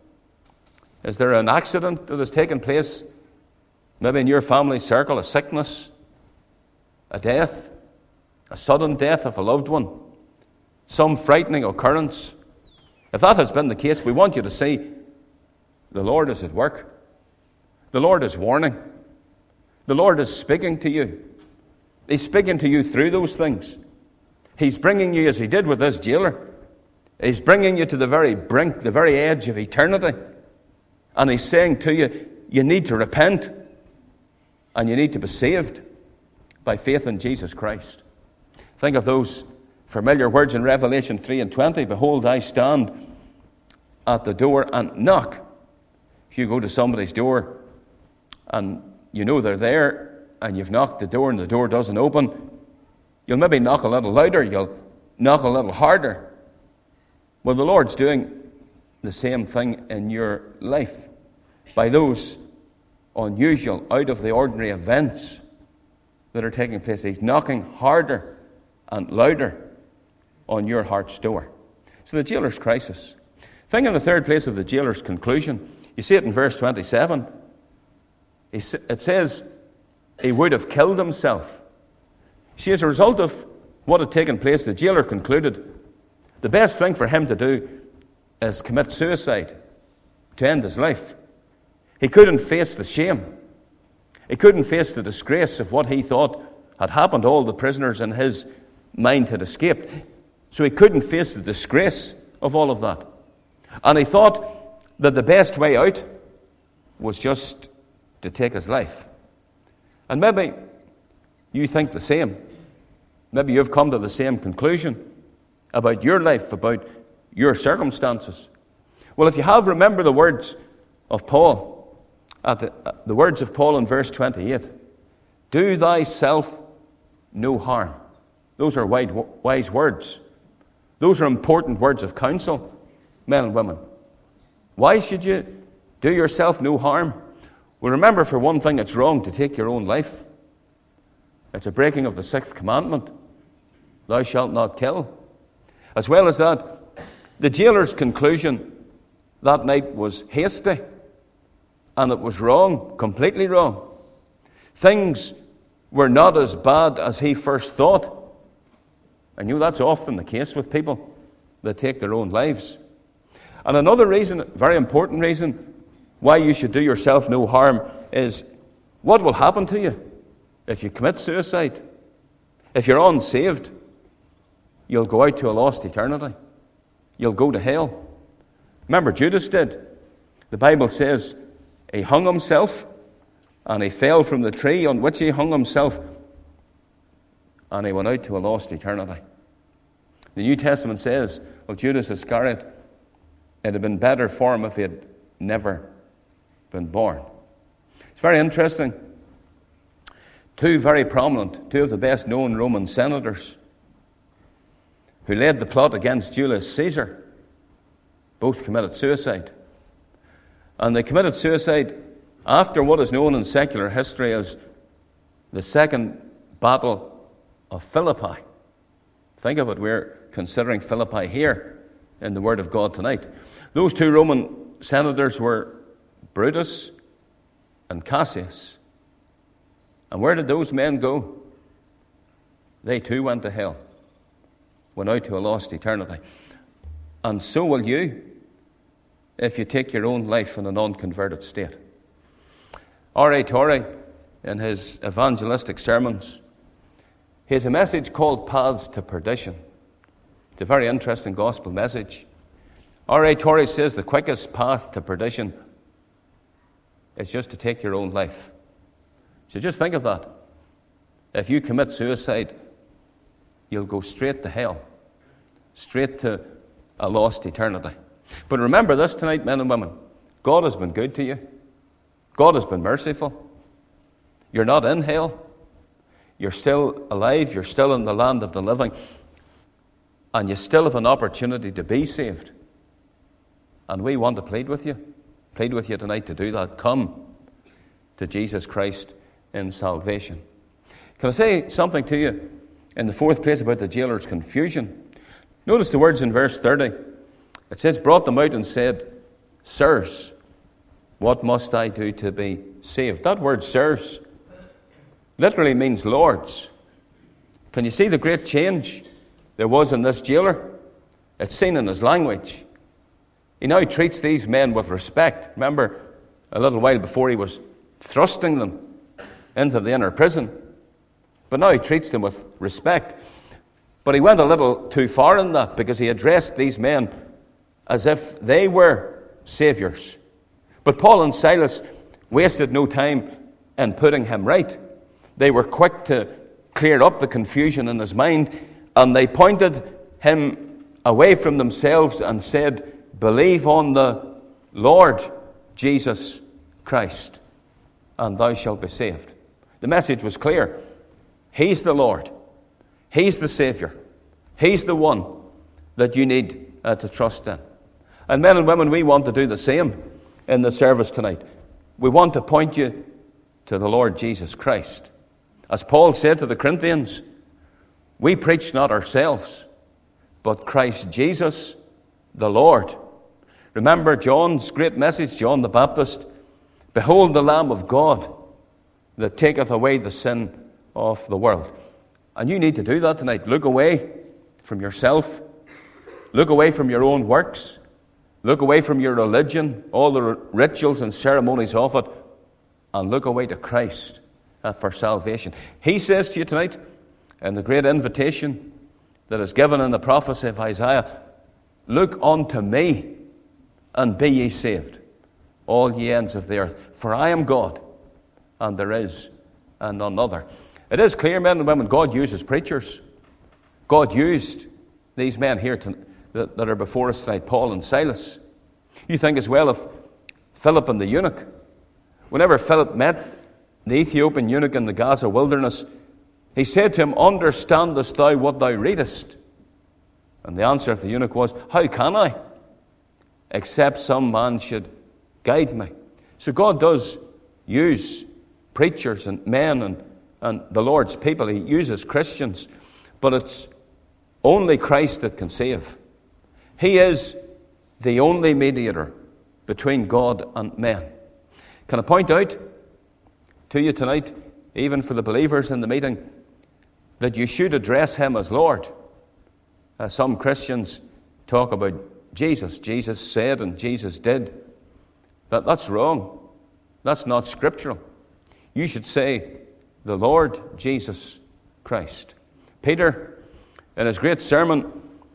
Is there an accident that has taken place, maybe in your family circle, a sickness, a death, a sudden death of a loved one, some frightening occurrence? If that has been the case, we want you to see the Lord is at work. The Lord is warning. The Lord is speaking to you. He's speaking to you through those things. He's bringing you, as He did with this jailer, He's bringing you to the very brink, the very edge of eternity. And He's saying to you, you need to repent and you need to be saved by faith in Jesus Christ. Think of those familiar words in Revelation 3:20. Behold, I stand at the door and knock. If you go to somebody's door and you know they're there and you've knocked the door and the door doesn't open, you'll maybe knock a little louder, you'll knock a little harder. Well, the Lord's doing the same thing in your life by those unusual, out of the ordinary events that are taking place. He's knocking harder and louder on your heart's door. So the jailer's crisis. Think in the third place of the jailer's conclusion. You see it in verse 27. It says he would have killed himself. See, as a result of what had taken place, the jailer concluded the best thing for him to do is commit suicide. to end his life. He couldn't face the shame. He couldn't face the disgrace of what he thought had happened. All the prisoners in his mind had escaped. So he couldn't face the disgrace of all of that. And he thought that the best way out was just to take his life. And maybe you think the same. Maybe you've come to the same conclusion about your life, about your circumstances. Well, if you have, remember the words of Paul, the words of Paul in verse 28. Do thyself no harm. Those are wise words. Those are important words of counsel, men and women. Why should you do yourself no harm? Well, remember, for one thing, it's wrong to take your own life. It's a breaking of the 6th commandment. Thou shalt not kill. As well as that, the jailer's conclusion that night was hasty, and it was wrong, completely wrong. Things were not as bad as he first thought. And that's often the case with people that take their own lives. And another reason, very important reason, why you should do yourself no harm is what will happen to you if you commit suicide. If you're unsaved, you'll go out to a lost eternity. You'll go to hell. Remember, Judas did. The Bible says he hung himself, and he fell from the tree on which he hung himself, and he went out to a lost eternity. The New Testament says of Judas Iscariot, it had been better for him if he had never been born. It's very interesting. Two of the best known Roman senators who led the plot against Julius Caesar both committed suicide. And they committed suicide after what is known in secular history as the Second Battle of Philippi. Think of it, we're considering Philippi here in the Word of God tonight. Those two Roman senators were Brutus and Cassius. And where did those men go? They too went to hell, went out to a lost eternity. And so will you if you take your own life in an unconverted state. R.A. Torrey, in his evangelistic sermons, he has a message called Paths to Perdition. It's a very interesting gospel message. R.A. Torrey says the quickest path to perdition is just to take your own life. So just think of that. If you commit suicide, you'll go straight to hell, straight to a lost eternity. But remember this tonight, men and women. God has been good to you. God has been merciful. You're not in hell. You're still alive. You're still in the land of the living. And you still have an opportunity to be saved. And we want to plead with you tonight to do that. Come to Jesus Christ in salvation. Can I say something to you in the fourth place about the jailer's confusion? Notice the words in verse 30. It says, brought them out and said, Sirs, what must I do to be saved? That word, sirs, literally means lords. Can you see the great change there was in this jailer? It's seen in his language. He now treats these men with respect. Remember, a little while before he was thrusting them into the inner prison. But now he treats them with respect. But he went a little too far in that, because he addressed these men as if they were saviors. But Paul and Silas wasted no time in putting him right. They were quick to clear up the confusion in his mind, and they pointed him away from themselves and said, believe on the Lord Jesus Christ, and thou shalt be saved. The message was clear. He's the Lord. He's the Savior. He's the one that you need to trust in. And men and women, we want to do the same in the service tonight. We want to point you to the Lord Jesus Christ. As Paul said to the Corinthians, we preach not ourselves, but Christ Jesus the Lord. Remember John's great message, John the Baptist, behold the Lamb of God that taketh away the sin of the world. And you need to do that tonight. Look away from yourself. Look away from your own works. Look away from your religion, all the rituals and ceremonies of it, and look away to Christ for salvation. He says to you tonight, in the great invitation that is given in the prophecy of Isaiah, look unto me, and be ye saved, all ye ends of the earth. For I am God, and there is none other. It is clear, men and women, God uses preachers. God used these men here that are before us tonight, Paul and Silas. You think as well of Philip and the eunuch. Whenever Philip met the Ethiopian eunuch in the Gaza wilderness, he said to him, understandest thou what thou readest? And the answer of the eunuch was, how can I? Except some man should guide me. So God does use preachers and men and the Lord's people. He uses Christians. But it's only Christ that can save. He is the only mediator between God and men. Can I point out to you tonight, even for the believers in the meeting, that you should address him as Lord? Some Christians talk about Jesus. Jesus said and Jesus did. That's wrong. That's not scriptural. You should say, the Lord Jesus Christ. Peter, in his great sermon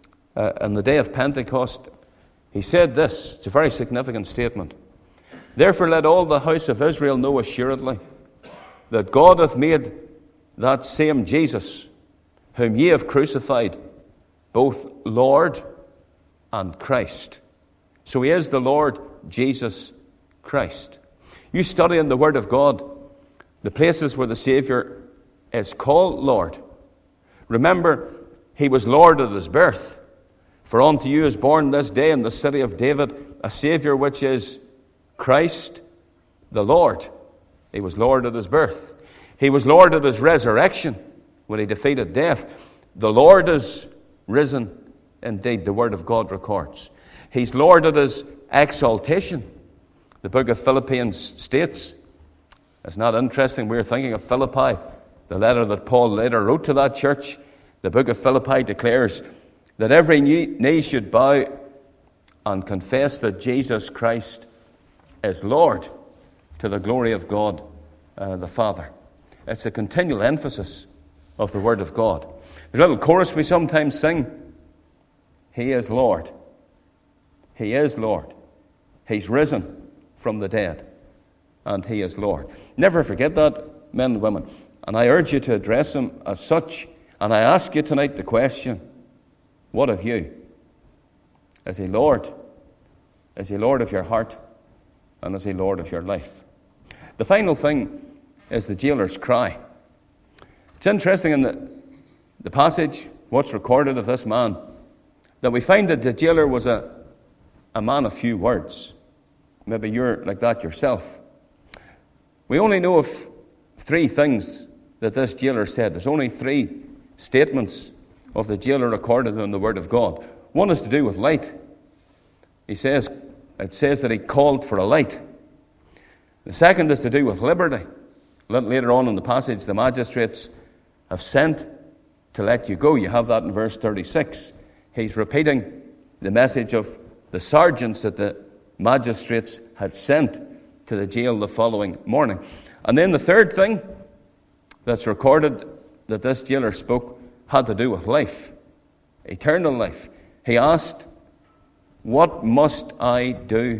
on the day of Pentecost, he said this. It's a very significant statement. Therefore let all the house of Israel know assuredly that God hath made that same Jesus, whom ye have crucified, both Lord and Christ. So he is the Lord Jesus Christ. You study in the Word of God the places where the Savior is called Lord. Remember, he was Lord at his birth. For unto you is born this day in the city of David a Savior, which is Christ the Lord. He was Lord at his birth. He was Lord at his resurrection when he defeated death. The Lord is risen indeed, the Word of God records. He's Lord at his exaltation. The book of Philippians states, it's not interesting, we're thinking of Philippi, the letter that Paul later wrote to that church. The book of Philippi declares that every knee should bow and confess that Jesus Christ is Lord, to the glory of God the Father. It's a continual emphasis of the Word of God. The little chorus we sometimes sing, He is Lord. He is Lord. He's risen from the dead, and He is Lord. Never forget that, men and women. And I urge you to address Him as such. And I ask you tonight the question, what of you? Is He Lord? Is He Lord of your heart? And is He Lord of your life? The final thing is the jailer's cry. It's interesting in the passage, what's recorded of this man, that we find that the jailer was a man of few words. Maybe you're like that yourself. We only know of 3 things that this jailer said. There's only 3 statements of the jailer recorded in the Word of God. One is to do with light. It says that he called for a light. The second is to do with liberty. A little later on in the passage, the magistrates have sent to let you go. You have that in verse 36. He's repeating the message of the sergeants that the magistrates had sent to the jail the following morning. And then the third thing that's recorded that this jailer spoke had to do with life, eternal life. He asked, what must I do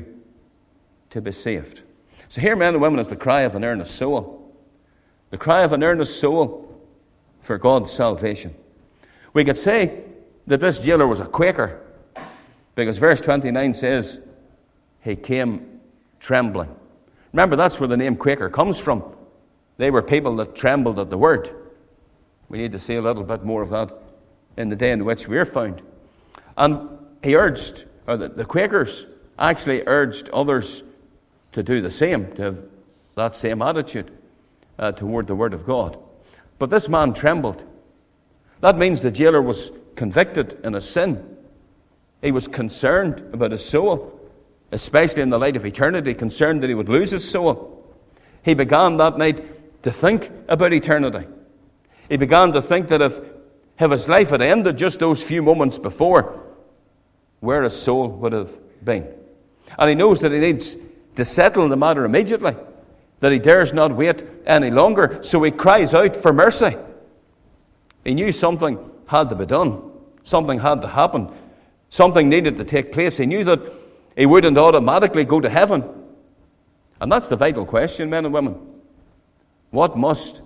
to be saved? So here, men and women, is the cry of an earnest soul. The cry of an earnest soul for God's salvation. We could say that this jailer was a Quaker, because verse 29 says, he came trembling. Remember, that's where the name Quaker comes from. They were people that trembled at the word. We need to see a little bit more of that in the day in which we're found. And he urged, or the Quakers actually urged others to do the same, to have that same attitude toward the Word of God. But this man trembled. That means the jailer was convicted in his sin. He was concerned about his soul, especially in the light of eternity, concerned that he would lose his soul. He began that night to think about eternity. He began to think that if his life had ended just those few moments before, where his soul would have been. And he knows that he needs to settle the matter immediately, that he dares not wait any longer, so he cries out for mercy. He knew something had to be done. Something had to happen. Something needed to take place. He knew that he wouldn't automatically go to heaven. And that's the vital question, men and women. What must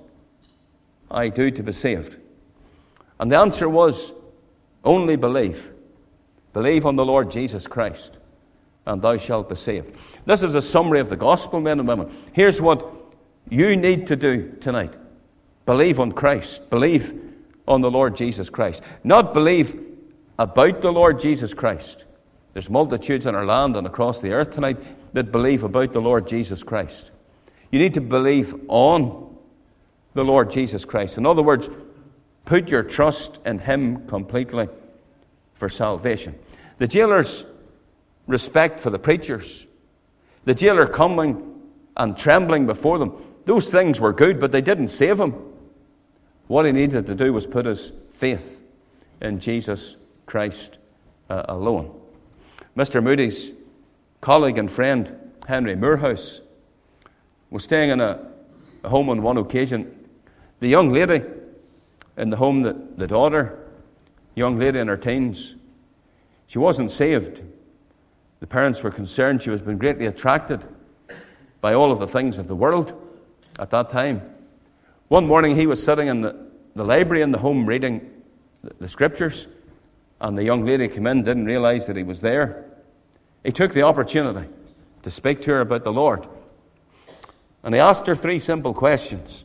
I do to be saved? And the answer was, only believe. Believe on the Lord Jesus Christ, and thou shalt be saved. This is a summary of the gospel, men and women. Here's what you need to do tonight. Believe on Christ. Believe on the Lord Jesus Christ. Not believe about the Lord Jesus Christ. There's multitudes in our land and across the earth tonight that believe about the Lord Jesus Christ. You need to believe on the Lord Jesus Christ. In other words, put your trust in Him completely for salvation. The jailer's respect for the preachers, the jailer coming and trembling before them, those things were good, but they didn't save him. What he needed to do was put his faith in Jesus Christ alone. Mr. Moody's colleague and friend, Henry Moorhouse, was staying in a home on one occasion. The young lady in the home, the daughter, young lady in her teens, she wasn't saved. The parents were concerned. She was being greatly attracted by all of the things of the world at that time. One morning he was sitting in the library in the home reading the scriptures, and the young lady came in, didn't realize that he was there. He took the opportunity to speak to her about the Lord. And he asked her 3 simple questions.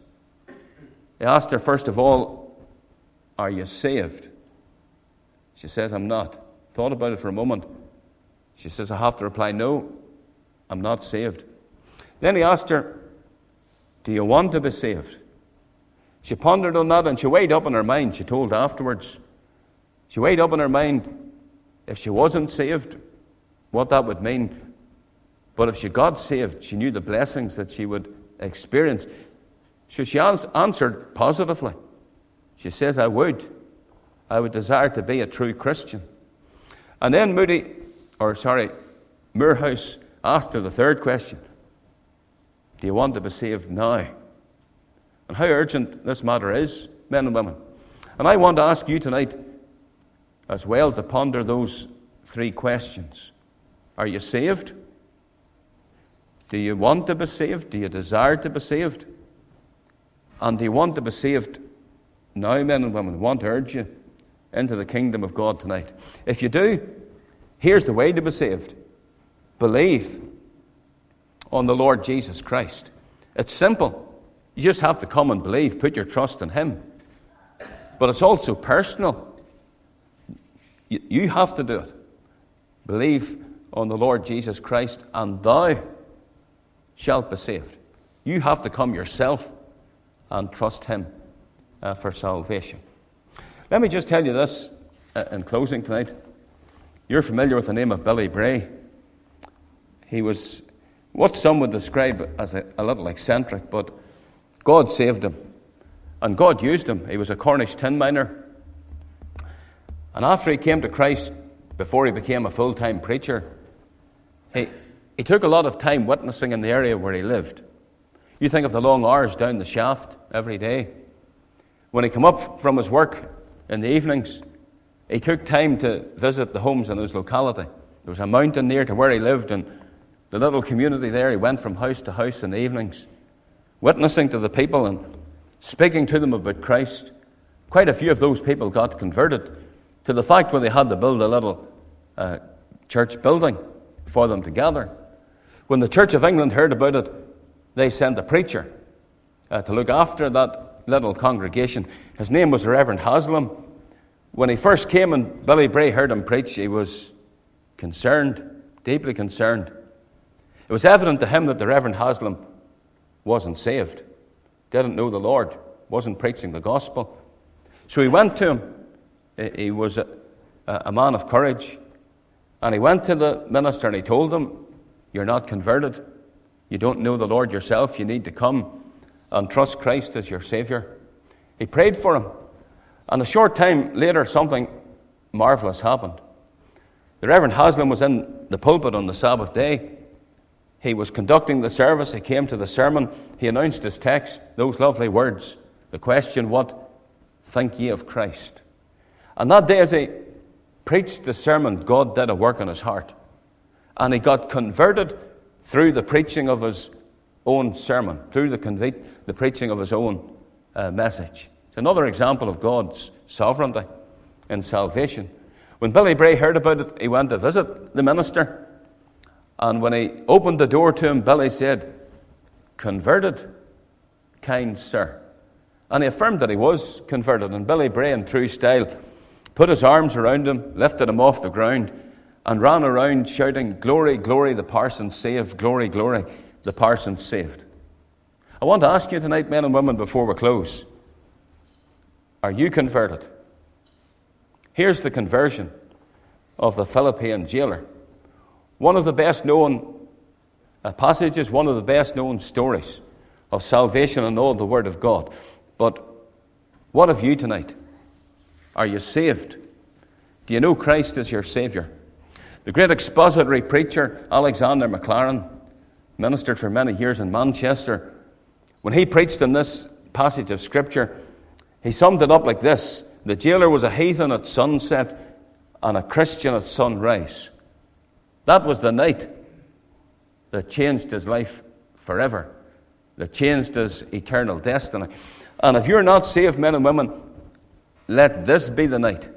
He asked her, first of all, are you saved? She says, I'm not. Thought about it for a moment. She says, I have to reply, no, I'm not saved. Then he asked her, do you want to be saved? She pondered on that, and she weighed up in her mind, she told afterwards. She weighed up in her mind, if she wasn't saved, what that would mean. But if she got saved, she knew the blessings that she would experience. So she answered positively. She says, I would desire to be a true Christian. And then Moorhouse asked her the 3rd question. Do you want to be saved now? And how urgent this matter is, men and women. And I want to ask you tonight as well to ponder those 3 questions. Are you saved? Do you want to be saved? Do you desire to be saved? And do you want to be saved now, men and women? I want to urge you into the kingdom of God tonight. If you do, here's the way to be saved. Believe on the Lord Jesus Christ. It's simple. You just have to come and believe. Put your trust in Him. But it's also personal. You have to do it. Believe on the Lord Jesus Christ, and thou shalt be saved. You have to come yourself and trust Him for salvation. Let me just tell you this in closing tonight. You're familiar with the name of Billy Bray. He was what some would describe as a little eccentric, but God saved him. And God used him. He was a Cornish tin miner. And after he came to Christ, before he became a full-time preacher, he took a lot of time witnessing in the area where he lived. You think of the long hours down the shaft every day. When he came up from his work in the evenings, he took time to visit the homes in his locality. There was a mountain near to where he lived, and the little community there, he went from house to house in the evenings, witnessing to the people and speaking to them about Christ. Quite a few of those people got converted to the fact when they had to build a little church building for them to gather. When the Church of England heard about it, they sent a preacher to look after that little congregation. His name was the Reverend Haslam. When he first came and Billy Bray heard him preach, he was concerned, deeply concerned. It was evident to him that the Reverend Haslam wasn't saved, didn't know the Lord, wasn't preaching the gospel. So he went to him. He was a man of courage. And he went to the minister and he told him, you're not converted. You don't know the Lord yourself. You need to come and trust Christ as your Savior. He prayed for him. And a short time later, something marvelous happened. The Reverend Haslam was in the pulpit on the Sabbath day. He was conducting the service. He came to the sermon. He announced his text, those lovely words. The question, what think ye of Christ? And that day as he preached the sermon, God did a work in his heart. And he got converted through the preaching of his own sermon, through the preaching of his own message. It's another example of God's sovereignty in salvation. When Billy Bray heard about it, he went to visit the minister. And when he opened the door to him, Billy said, "Converted, kind sir." And he affirmed that he was converted. And Billy Bray, in true style, put his arms around him, lifted him off the ground, and ran around shouting, "Glory, glory, the parson's saved. Glory, glory, the parson's saved." I want to ask you tonight, men and women, before we close, are you converted? Here's the conversion of the Philippian jailer. One of the best known passages, one of the best known stories of salvation in all the Word of God. But what of you tonight? Are you saved? Do you know Christ as your Savior? The great expository preacher, Alexander Maclaren, ministered for many years in Manchester. When he preached in this passage of Scripture, he summed it up like this: the jailer was a heathen at sunset and a Christian at sunrise. That was the night that changed his life forever, that changed his eternal destiny. And if you're not saved, men and women, let this be the night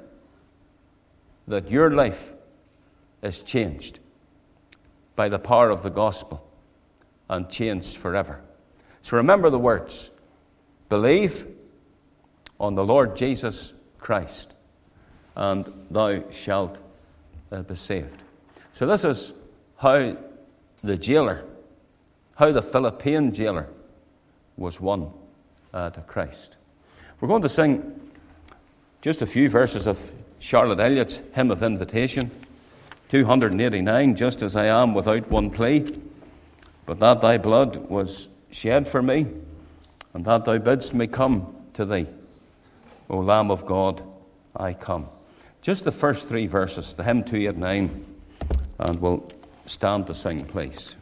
that your life is changed by the power of the gospel and changed forever. So remember the words: believe on the Lord Jesus Christ, and thou shalt be saved. So this is how the jailer, how the Philippian jailer was won to Christ. We're going to sing just a few verses of Charlotte Elliott's Hymn of Invitation, 289, "Just as I am without one plea, but that thy blood was shed for me, and that thou bidst me come to thee. O Lamb of God, I come." Just the first three verses, the hymn 289, and we'll stand to sing, please.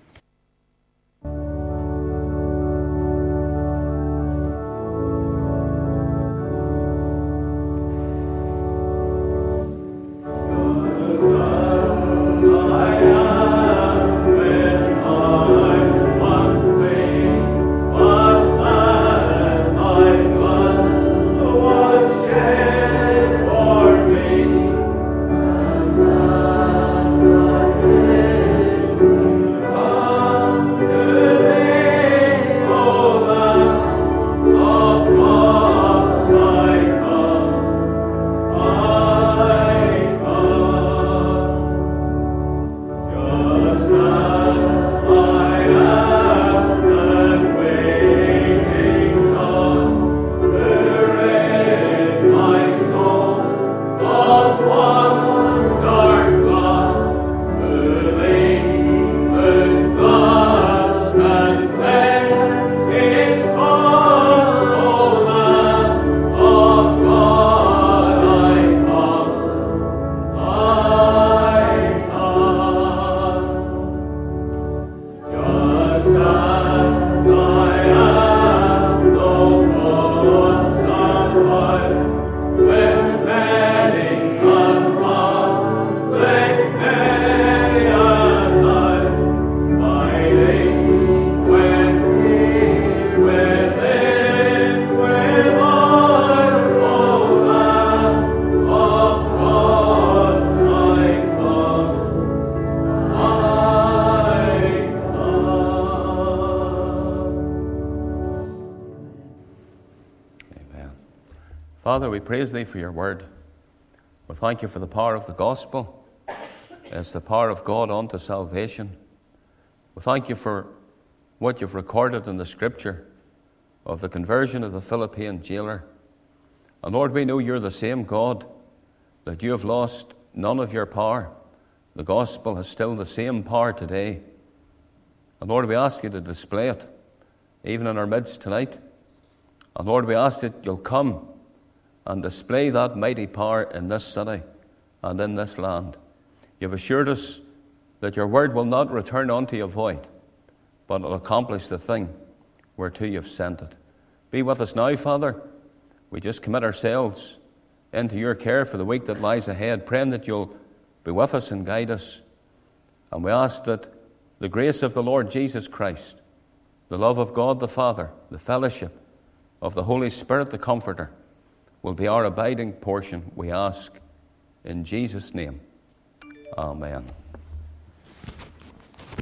Father, we praise Thee for Your word. We thank You for the power of the gospel. It's the power of God unto salvation. We thank You for what You've recorded in the Scripture of the conversion of the Philippian jailer. And Lord, we know You're the same God, that You have lost none of Your power. The gospel has still the same power today. And Lord, we ask You to display it, even in our midst tonight. And Lord, we ask that You'll come and display that mighty power in this city and in this land. You've assured us that your word will not return unto you void, but will accomplish the thing whereto you've sent it. Be with us now, Father. We just commit ourselves into your care for the week that lies ahead, praying that you'll be with us and guide us. And we ask that the grace of the Lord Jesus Christ, the love of God the Father, the fellowship of the Holy Spirit, the Comforter, will be our abiding portion, we ask in Jesus' name. Amen.